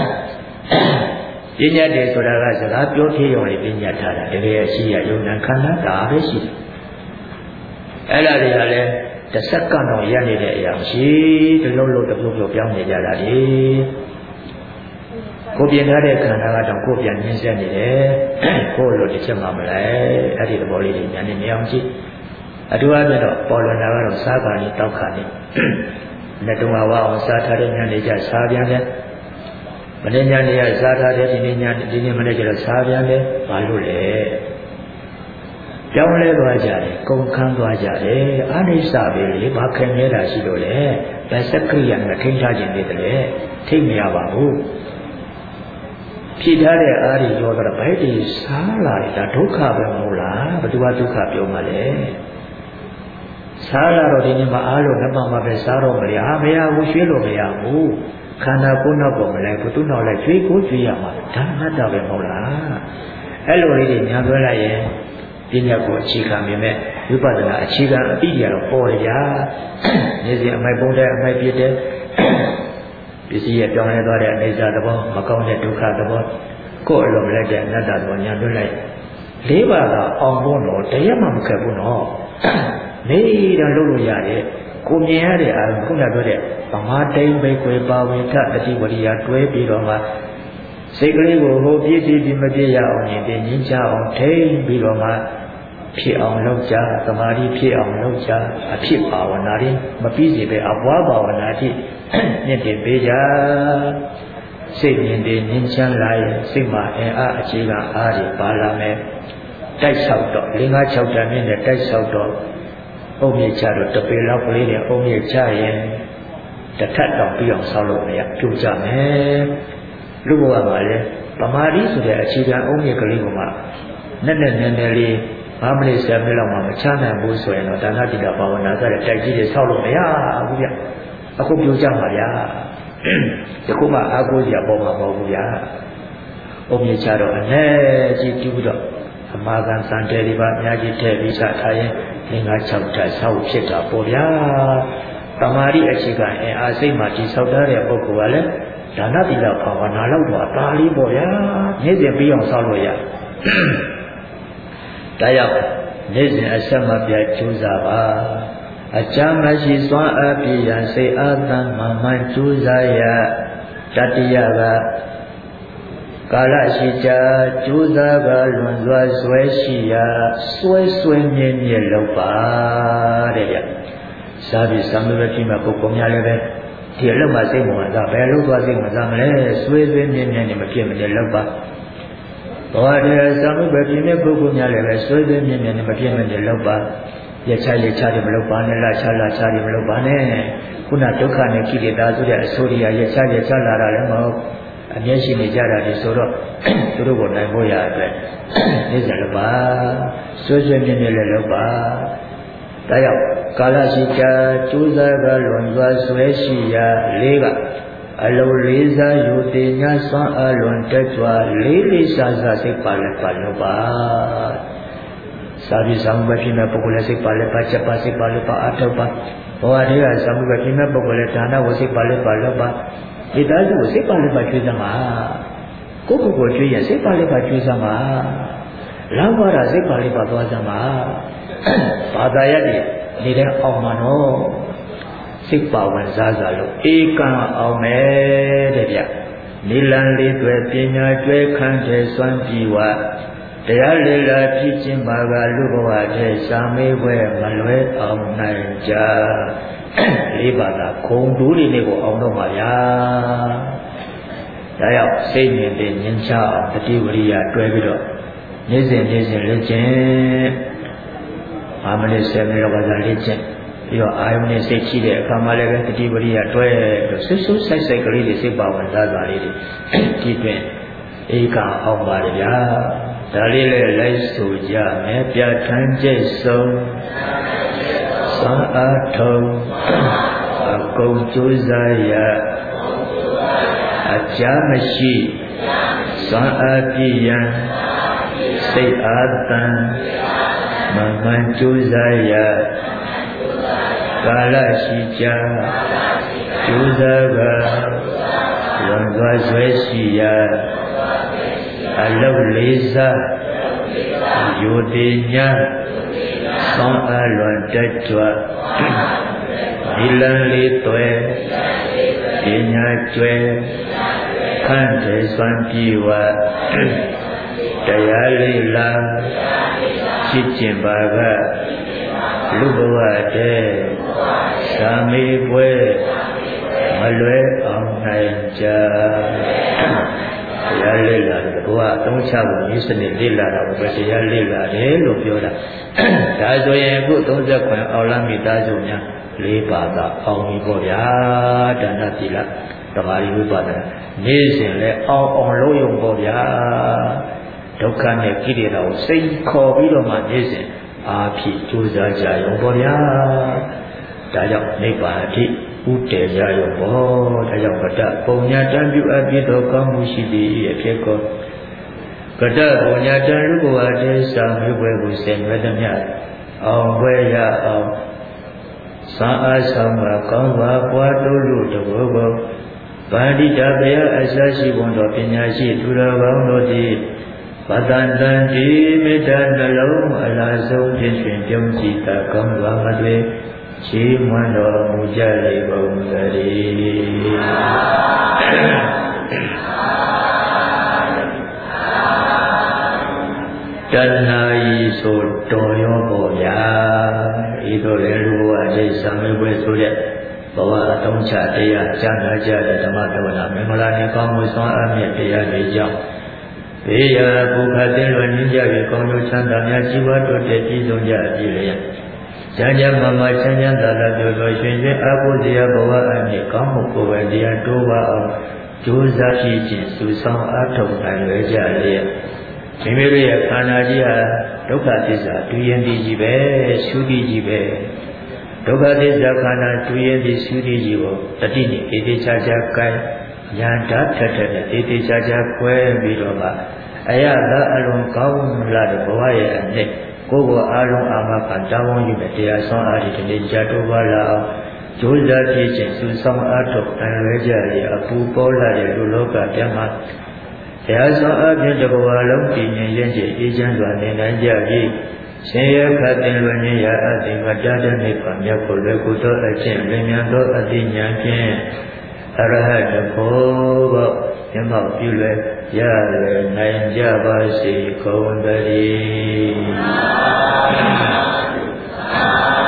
ပညာတည်းဆိုတာကစကားပြောထေးရုံနဲ့ပညာထားတာတကယ်ရှိရယုံနာခန္ဓာဒါပဲရှိတယ်အဲ့ဒါတွေကလည်းတစ်စက္ကန့်တော့ရနေတဲ့အရာရှိတလုံးလုံးတစ်ပြုတ်ပြုတ်ပြောင်းနေကြတာလေကိုပြင်ထားတဲ့ခန္ဓာကတော့ကိုပြန်ညှင်းဆက်နေတယ်ကိုလိုတစ်ချက်မှမလဲအဲ့ဒီသဘောလေးတွေညာနေမြအောင်ကြည့်အတူအပြင်တော့ပေါ်လွင်တာကတော့စားပါနေတောက်ခါနေလက်တုံးဝါအောင်စားထားတဲ့ညာနေကြစားပြန်တယ်မနေ့ညနေကစားထားတဲ့ဒီနေ့ညဒီနေ့မနေ့ကျတော့စားပြန်တယ်ဘာလို့လဲကြောင်းလဲသွားကြတယ်ကုန်ခန်းသွားကြတယ်အာနိစ္စပဲလေဘာခင်နေတာရှိလို့လဲဗစက္ခိယနဲ့ထိန်းထားခြင်းနေတယ်ထိမရပါဘူးဖြစ်ထားတဲ့အာရိရောကတော့ဘယ်တည်းစားလာတာဒုက္ခပဲမဟုတ်လားဘယ်သူကဒုက္ခပြောမှလဲစားလာတော့ဒီနေ့မှာအားလို့နှစ်မှမှပဲစားတော့မရဟာမရဘူးရွှေ့လို့မရဘူးခန္ဓာကိုယ်နောက်ပေါ်မလဲဘုသူနောက်လဲကျွေးကိုကျွေးရမှာဒါမှတ်တာပဲမဟုတ်လားအဲ့လိုလေးတွေညာသွဲလိုက်ရင်ပညာကိုအခြေခံမြင်မဲ့ဝိပဿနာအခြေခံအပြီးကြတော့ပေါ်ရကြနေစဉ်အမိုက်ပုံတဲ့အမိုက်ပြတဲ့ပစ္စည်းရဲ့ပြောင်းလဲသွားတဲ့အိဇာသဘောမကောင်းတဲ့ဒုက္ခသဘောကိုယ်အလိုမလိုက်တဲ့အနတ္တသဘောညာသွဲလိုက်လေးပါးကအောင်ဖို့တော့တရက်မှမခက်ဘူးနော်နေတော့လုပ်လို့ရတယ်ကိုမြင်ရတဲ့အာခုနပြောတဲ့ဗမာတိန်ပဲကွယ်ပါဝင်ထတတိဝရိယတွဲပြီးတော့မှစိတ်ကလေးကိုဟိုပြည့်ပြည့်ပြီးမပြည့်ရအောင်ရင်တင်ငင်းချအောင်ထိမ့်ပြီးတော့မှဖြစ်အောင်လုပ်ကြသမာဓိဖြစ်အောင်လုပ်ကြအဖြစ်ဘာဝနာတွေမပြီးစီပဲအဘွားဘာဝနာတိမြင့်တင်ပေးကြစိတ်မြင်တဲ့ငင်းချမ်းလာရင်စိတ်မှာအင်အားအခြေခံအားတွေပါလာမယ်တိုက်ဆောက်တော့၄၅၆တန်မြင့်နဲ့တိုက်ဆောက်တော့အုံမြင့်ချတော့တပေလောက်ကလေးနဲ့အုံမြင့်ချရင်တထက်တော့ပြီးအောင်ဆောက်လို့မရပြုတ်ကြမယ်လူဘဝမှာလည်းပမာတိဆိုတဲ့အခြေခံအုံမြင့်ကလေးကမှနဲ့နဲ့နဲ့နဲ့လေးဘာမလေးဆယ်မိနစ်လောက်မှမချနိုင်ဘူးဆိုရင်တော့ဒါနတိကဘာဝနာစတဲ့တိုက်ကြီးတွေဆောက်လို့မရဘူးဗျအခုပြုတ်ကြပါဗျာဒီခုမှအာကိုကြီးပေါ်မှာပေါ့ဘူးဗျာအုံမြင့်ချတော့အနဲ့ကြီးကျူးတော့အမာခံစံတယ်ဒီပါအများကြီးထည့်ပြီးချထားရင်ငါး၆ဓာတ်ဆောက်ဖြစ်တာပေါ့ဗျာတမာရီအခြေခံအင်အားစိတ်မှာဒီဆောက်ထားတဲ့ပုဂ္ဂိုလ်ကလည်းဒါနတိလဘာဝနာလောက်တော့ဒါလေးပေါ့ဗျာနေ့စဉ်ပြီးအောင်ဆောက်လို့ရဒါကြောင့်နေ့စဉ်အဆက်မပြတ်ကြိုးစားပါအချမ်းမရှိစွမ်းအပ်ပြည့်ရန်စိတ်အားသမ်းမှမှန်ကြိုးစားရတတိယကကာလရှိကြကြိုးစားကလွန်စွာဆွဲရှိရာဆွဲဆွဲမြဲမြဲလောက်ပါတဲ့ဗျစာပြီးစာမေးပွဲပြီးမှပုဂ္ဂိုလ်များလည်းပဲဒီအလုပ်မှာစိတ်ဝင်စားဘယ်လိုသွားစိတ်ဝင်စားမလဲဆွဲဆွဲမြဲမြဲနေမဖြစ်မနေလောက်ပါဘောဓေစာမေးပွဲပြီးမြဲပုဂ္ဂိုလ်များလည်းပဲဆွဲဆွဲမြဲမြဲနေမဖြစ်မနေလောက်ပါရချရချတယ်မလုပ်ပါနဲ့လားချလာချတယ်မလုပ်ပါနဲ့ခုနဒုက္ခနဲ့ကိလေသာဆိုတဲ့အဆိုရိယရချရချလာတာလည်းမဟုတ်အမျက်ရှိနေကြတာဒီဆိုတော့သူတို့ကိုနိုင်ဖို့ရအတွက်နေကြလို့ပါဆွေးဆွေးမြဲမြဲလည်းလုပ်ပါဒါကြောင့်ကာလရှိကြကျိုးစားကလွန်စွာဆွဲရှိရာလေးကအလုံးလေးစားယူတည်ညာစွမ်းအလွန်တက်ကြွလေးလေးစားစားစိတ်ပါလက်ပါလုပ်ပါစာပြီးဆောင်ပဲဖြစ်မဲ့ပုဂ္ဂိုလ်စိတ်ပါလက်ပါချက်ပါစိတ်ပါလက်ပါအထောက်ပါဘောအတေကဆောင်ပဲဖြစ်မဲ့ပုဂ္ဂိုလ်ဒါနဝစိတ်ပါလက်ပါလုပ်ပါဒီသားစုကိုစိတ်ပါလက်ပါကျွေးစမ်းပါကိုယ့်ကိုယ်ကိုကျွေးရင်စိတ်ပါလက်ပါကျွေးစမ်းပါလောဘရာစိတ်ပါလက်ပါသွားစမ်းပါဘာသာရတဲ့နေတဲ့အောင်မှာတော့စိတ်ပါဝင်စားစားလို့ဧကံအောင်မယ်တဲ့ဗျနိလန်လေးတွေပညာကျွဲခံတဲ့စွမ်းပြီးဝတရားလေလာဖြစ်ခြင်းပါကလူဘဝတည်းစာမေးပွဲမလွဲအောင်နိုင်ကြလေးပါးသာခုံတူးလေးတွေကိုအောင်တော့ပါဗျာဒါကြောင့်စိတ်မြင်တဲ့ဉာဏ်ချအောင်တတိဝရိယတွဲပြီးတော့နေ့စဉ်နေ့စဉ်လက်ကျင့်၅မိနစ်ဆယ်မိနစ်လောက်သာလက်ကျင့်ပြီးတော့အာယုန်နဲ့စိတ်ရှိတဲ့အခါမှလည်းပဲတတိဝရိယတွဲပြီးဆွဆွဆိုင်ဆိုင်ကလေးတွေစိတ်ပါဝင်လာတာလေးတွေဒီတွင်ဧကအောင်ပါလေဗျာဒါလေးလည်းလိုက်ဆိုကြမယ်ပြဋ္ဌာန်းကျိတ်ဆုံးသာအားထုံအကုန်ကျိုးစားရအကြမရှိသာအားပြည့်ရန်စိတ်အားတန်မမှန်ကျိုးစားရကာလရှိကြကျိုးစားကလွန်သွားဆွဲရှိရအလုလေးစားယိုတိညာသောအလွန်တက်ကြွဒီလန်လေးသွဲပညာကျွဲခန့်တယ်စွမ်းပြေဝတရားလေးလာချစ်ကျင်ပါကလူဘဝတဲ့သာမေပွဲမလွဲအောင်နိုင်ကြတရားလေးလာတယ်ဘုရားအသုံးချဖို့ဤစနစ်လေးလာတာဘယ်တရားလေးလာတယ်လို့ပြောတာဒါဆိုရင်အခုသုံးဆက်ခွင်အောင်လမ်းမိသားစုများလေးပါးသာအောင်ပြီပေါ့ဗျာဒါနသီလသမာဓိဝိပဿနာနေ့စဉ်လဲအောင်အောင်လုပ်ရုံပေါ့ဗျာဒုက္ခနဲ့ကိလေသာကိုစိတ်ခေါ်ပြီးတော့မှနေ့စဉ်အာဖြစ်ကြိုးစားကြရုံပေါ့ဗျာဒါကြောင့်နိဗ္ဗာန်အထိဥတည်ကြရုံပေါ့ဒါကြောင့်ကတ္တပုံညာတံပြုအပ်ပြီးတော့ကောင်းမှုရှိသည်အဖြစ်ကောကတ္တပုံညာတံလူဘဝတည်းစာမေဘွယ်ကိုဆင်ရသည်မြတ်အောင်ဘွယ်ရအောင်သာအားဆောင်မှာကောင်းပါပွားတိုးလို့တဘောဘောဗန္တိတပယအစရှိဘုံတော်ပညာရှိသူတော်ကောင်းတို့သည်ပတန်တန်ဒီမေတ္တာနှလုံးအလားဆုံးဖြင့်တွင်ပြုံးကြည်သာကောင်းစွာမသွေချီးမွမ်းတော်မူကြလေကုန်သတည်းတဏှာဤဆိုတော်ရောပေါ်ဗျာဤသို့လည်းလူဘဝတိသံမေပွဲဆိုတဲ့ဘဝအတုံးချတရားကြားနာကြတဲ့ဓမ္မသဝနာမင်္ဂလာနေကောင်းမှုစွမ်းအားမြတ်တရားတွေကြောင့်ဘေးရာဘုခသင်လွန်ကြပြီးကောင်းကျိုးချမ်းသာများကြီးပွားတိုးတက်ပြည့်စုံကြပြီလေ။ကျမ်းကျမ်းမာမာချမ်းချမ်းသာသာပြောပြောရွှင်ရွှင်အဘုဇရာဘဝအမြင့်ကောင်းမှုကိုယ်ပဲတရားတိုးပါအောင်ကြိုးစားကြည့်ခြင်းစုဆောင်အားထုတ်နိုင်ရကြလေ။မိမိတို့ရဲ့ခန္ဓာကြီးဟာဒုက္ခသစ္စာတွေ့ရင်ဒီကြီးပဲရှုတိကြီးပဲဒုက္ခသစ္စာခန္ဓာတွေ့ရင်ဒီရှုတိကြီးကိုတတိနဲ့အေတေချာချာကိုင်းဉာဏ်ဓာတ်ထက်ထက်နဲ့အေတေချာချာခွဲပြီးတော့မှအယသာအလုံးကောင်းလာတဲ့ဘဝရဲ့အနှစ်ကိုယ်ကိုအာလုံးအာမခံတာဝန်ယူတဲ့တရားဆောင်အားဒီနေ့ကြတော့ပါလာအောင်ကြိုးစားကြည့်ခြင်းစုဆောင်အားထုတ်နိုင်ရကြရဲ့အပူပေါ်လာတဲ့လူလောကတည်းမှာတရားဆောင်အားဖြင့်တဘဝလုံးတည်ငြိမ်ရခြင်းအေးချမ်းစွာနေနိုင်ကြပြီရှင်ရခတ်တင်လွန်ခြင်းရာအတိမတတ်တဲ့နိဗ္ဗာန်မြတ်ကိုလည်းကုသိုလ်အခြင်းလင်းမြန်သောအတိညာဖြင့်အရဟတဘောဘမြတ်မောပြုလွယ်ရလွယ်နိုင်ကြပါစေကုန်သတည်း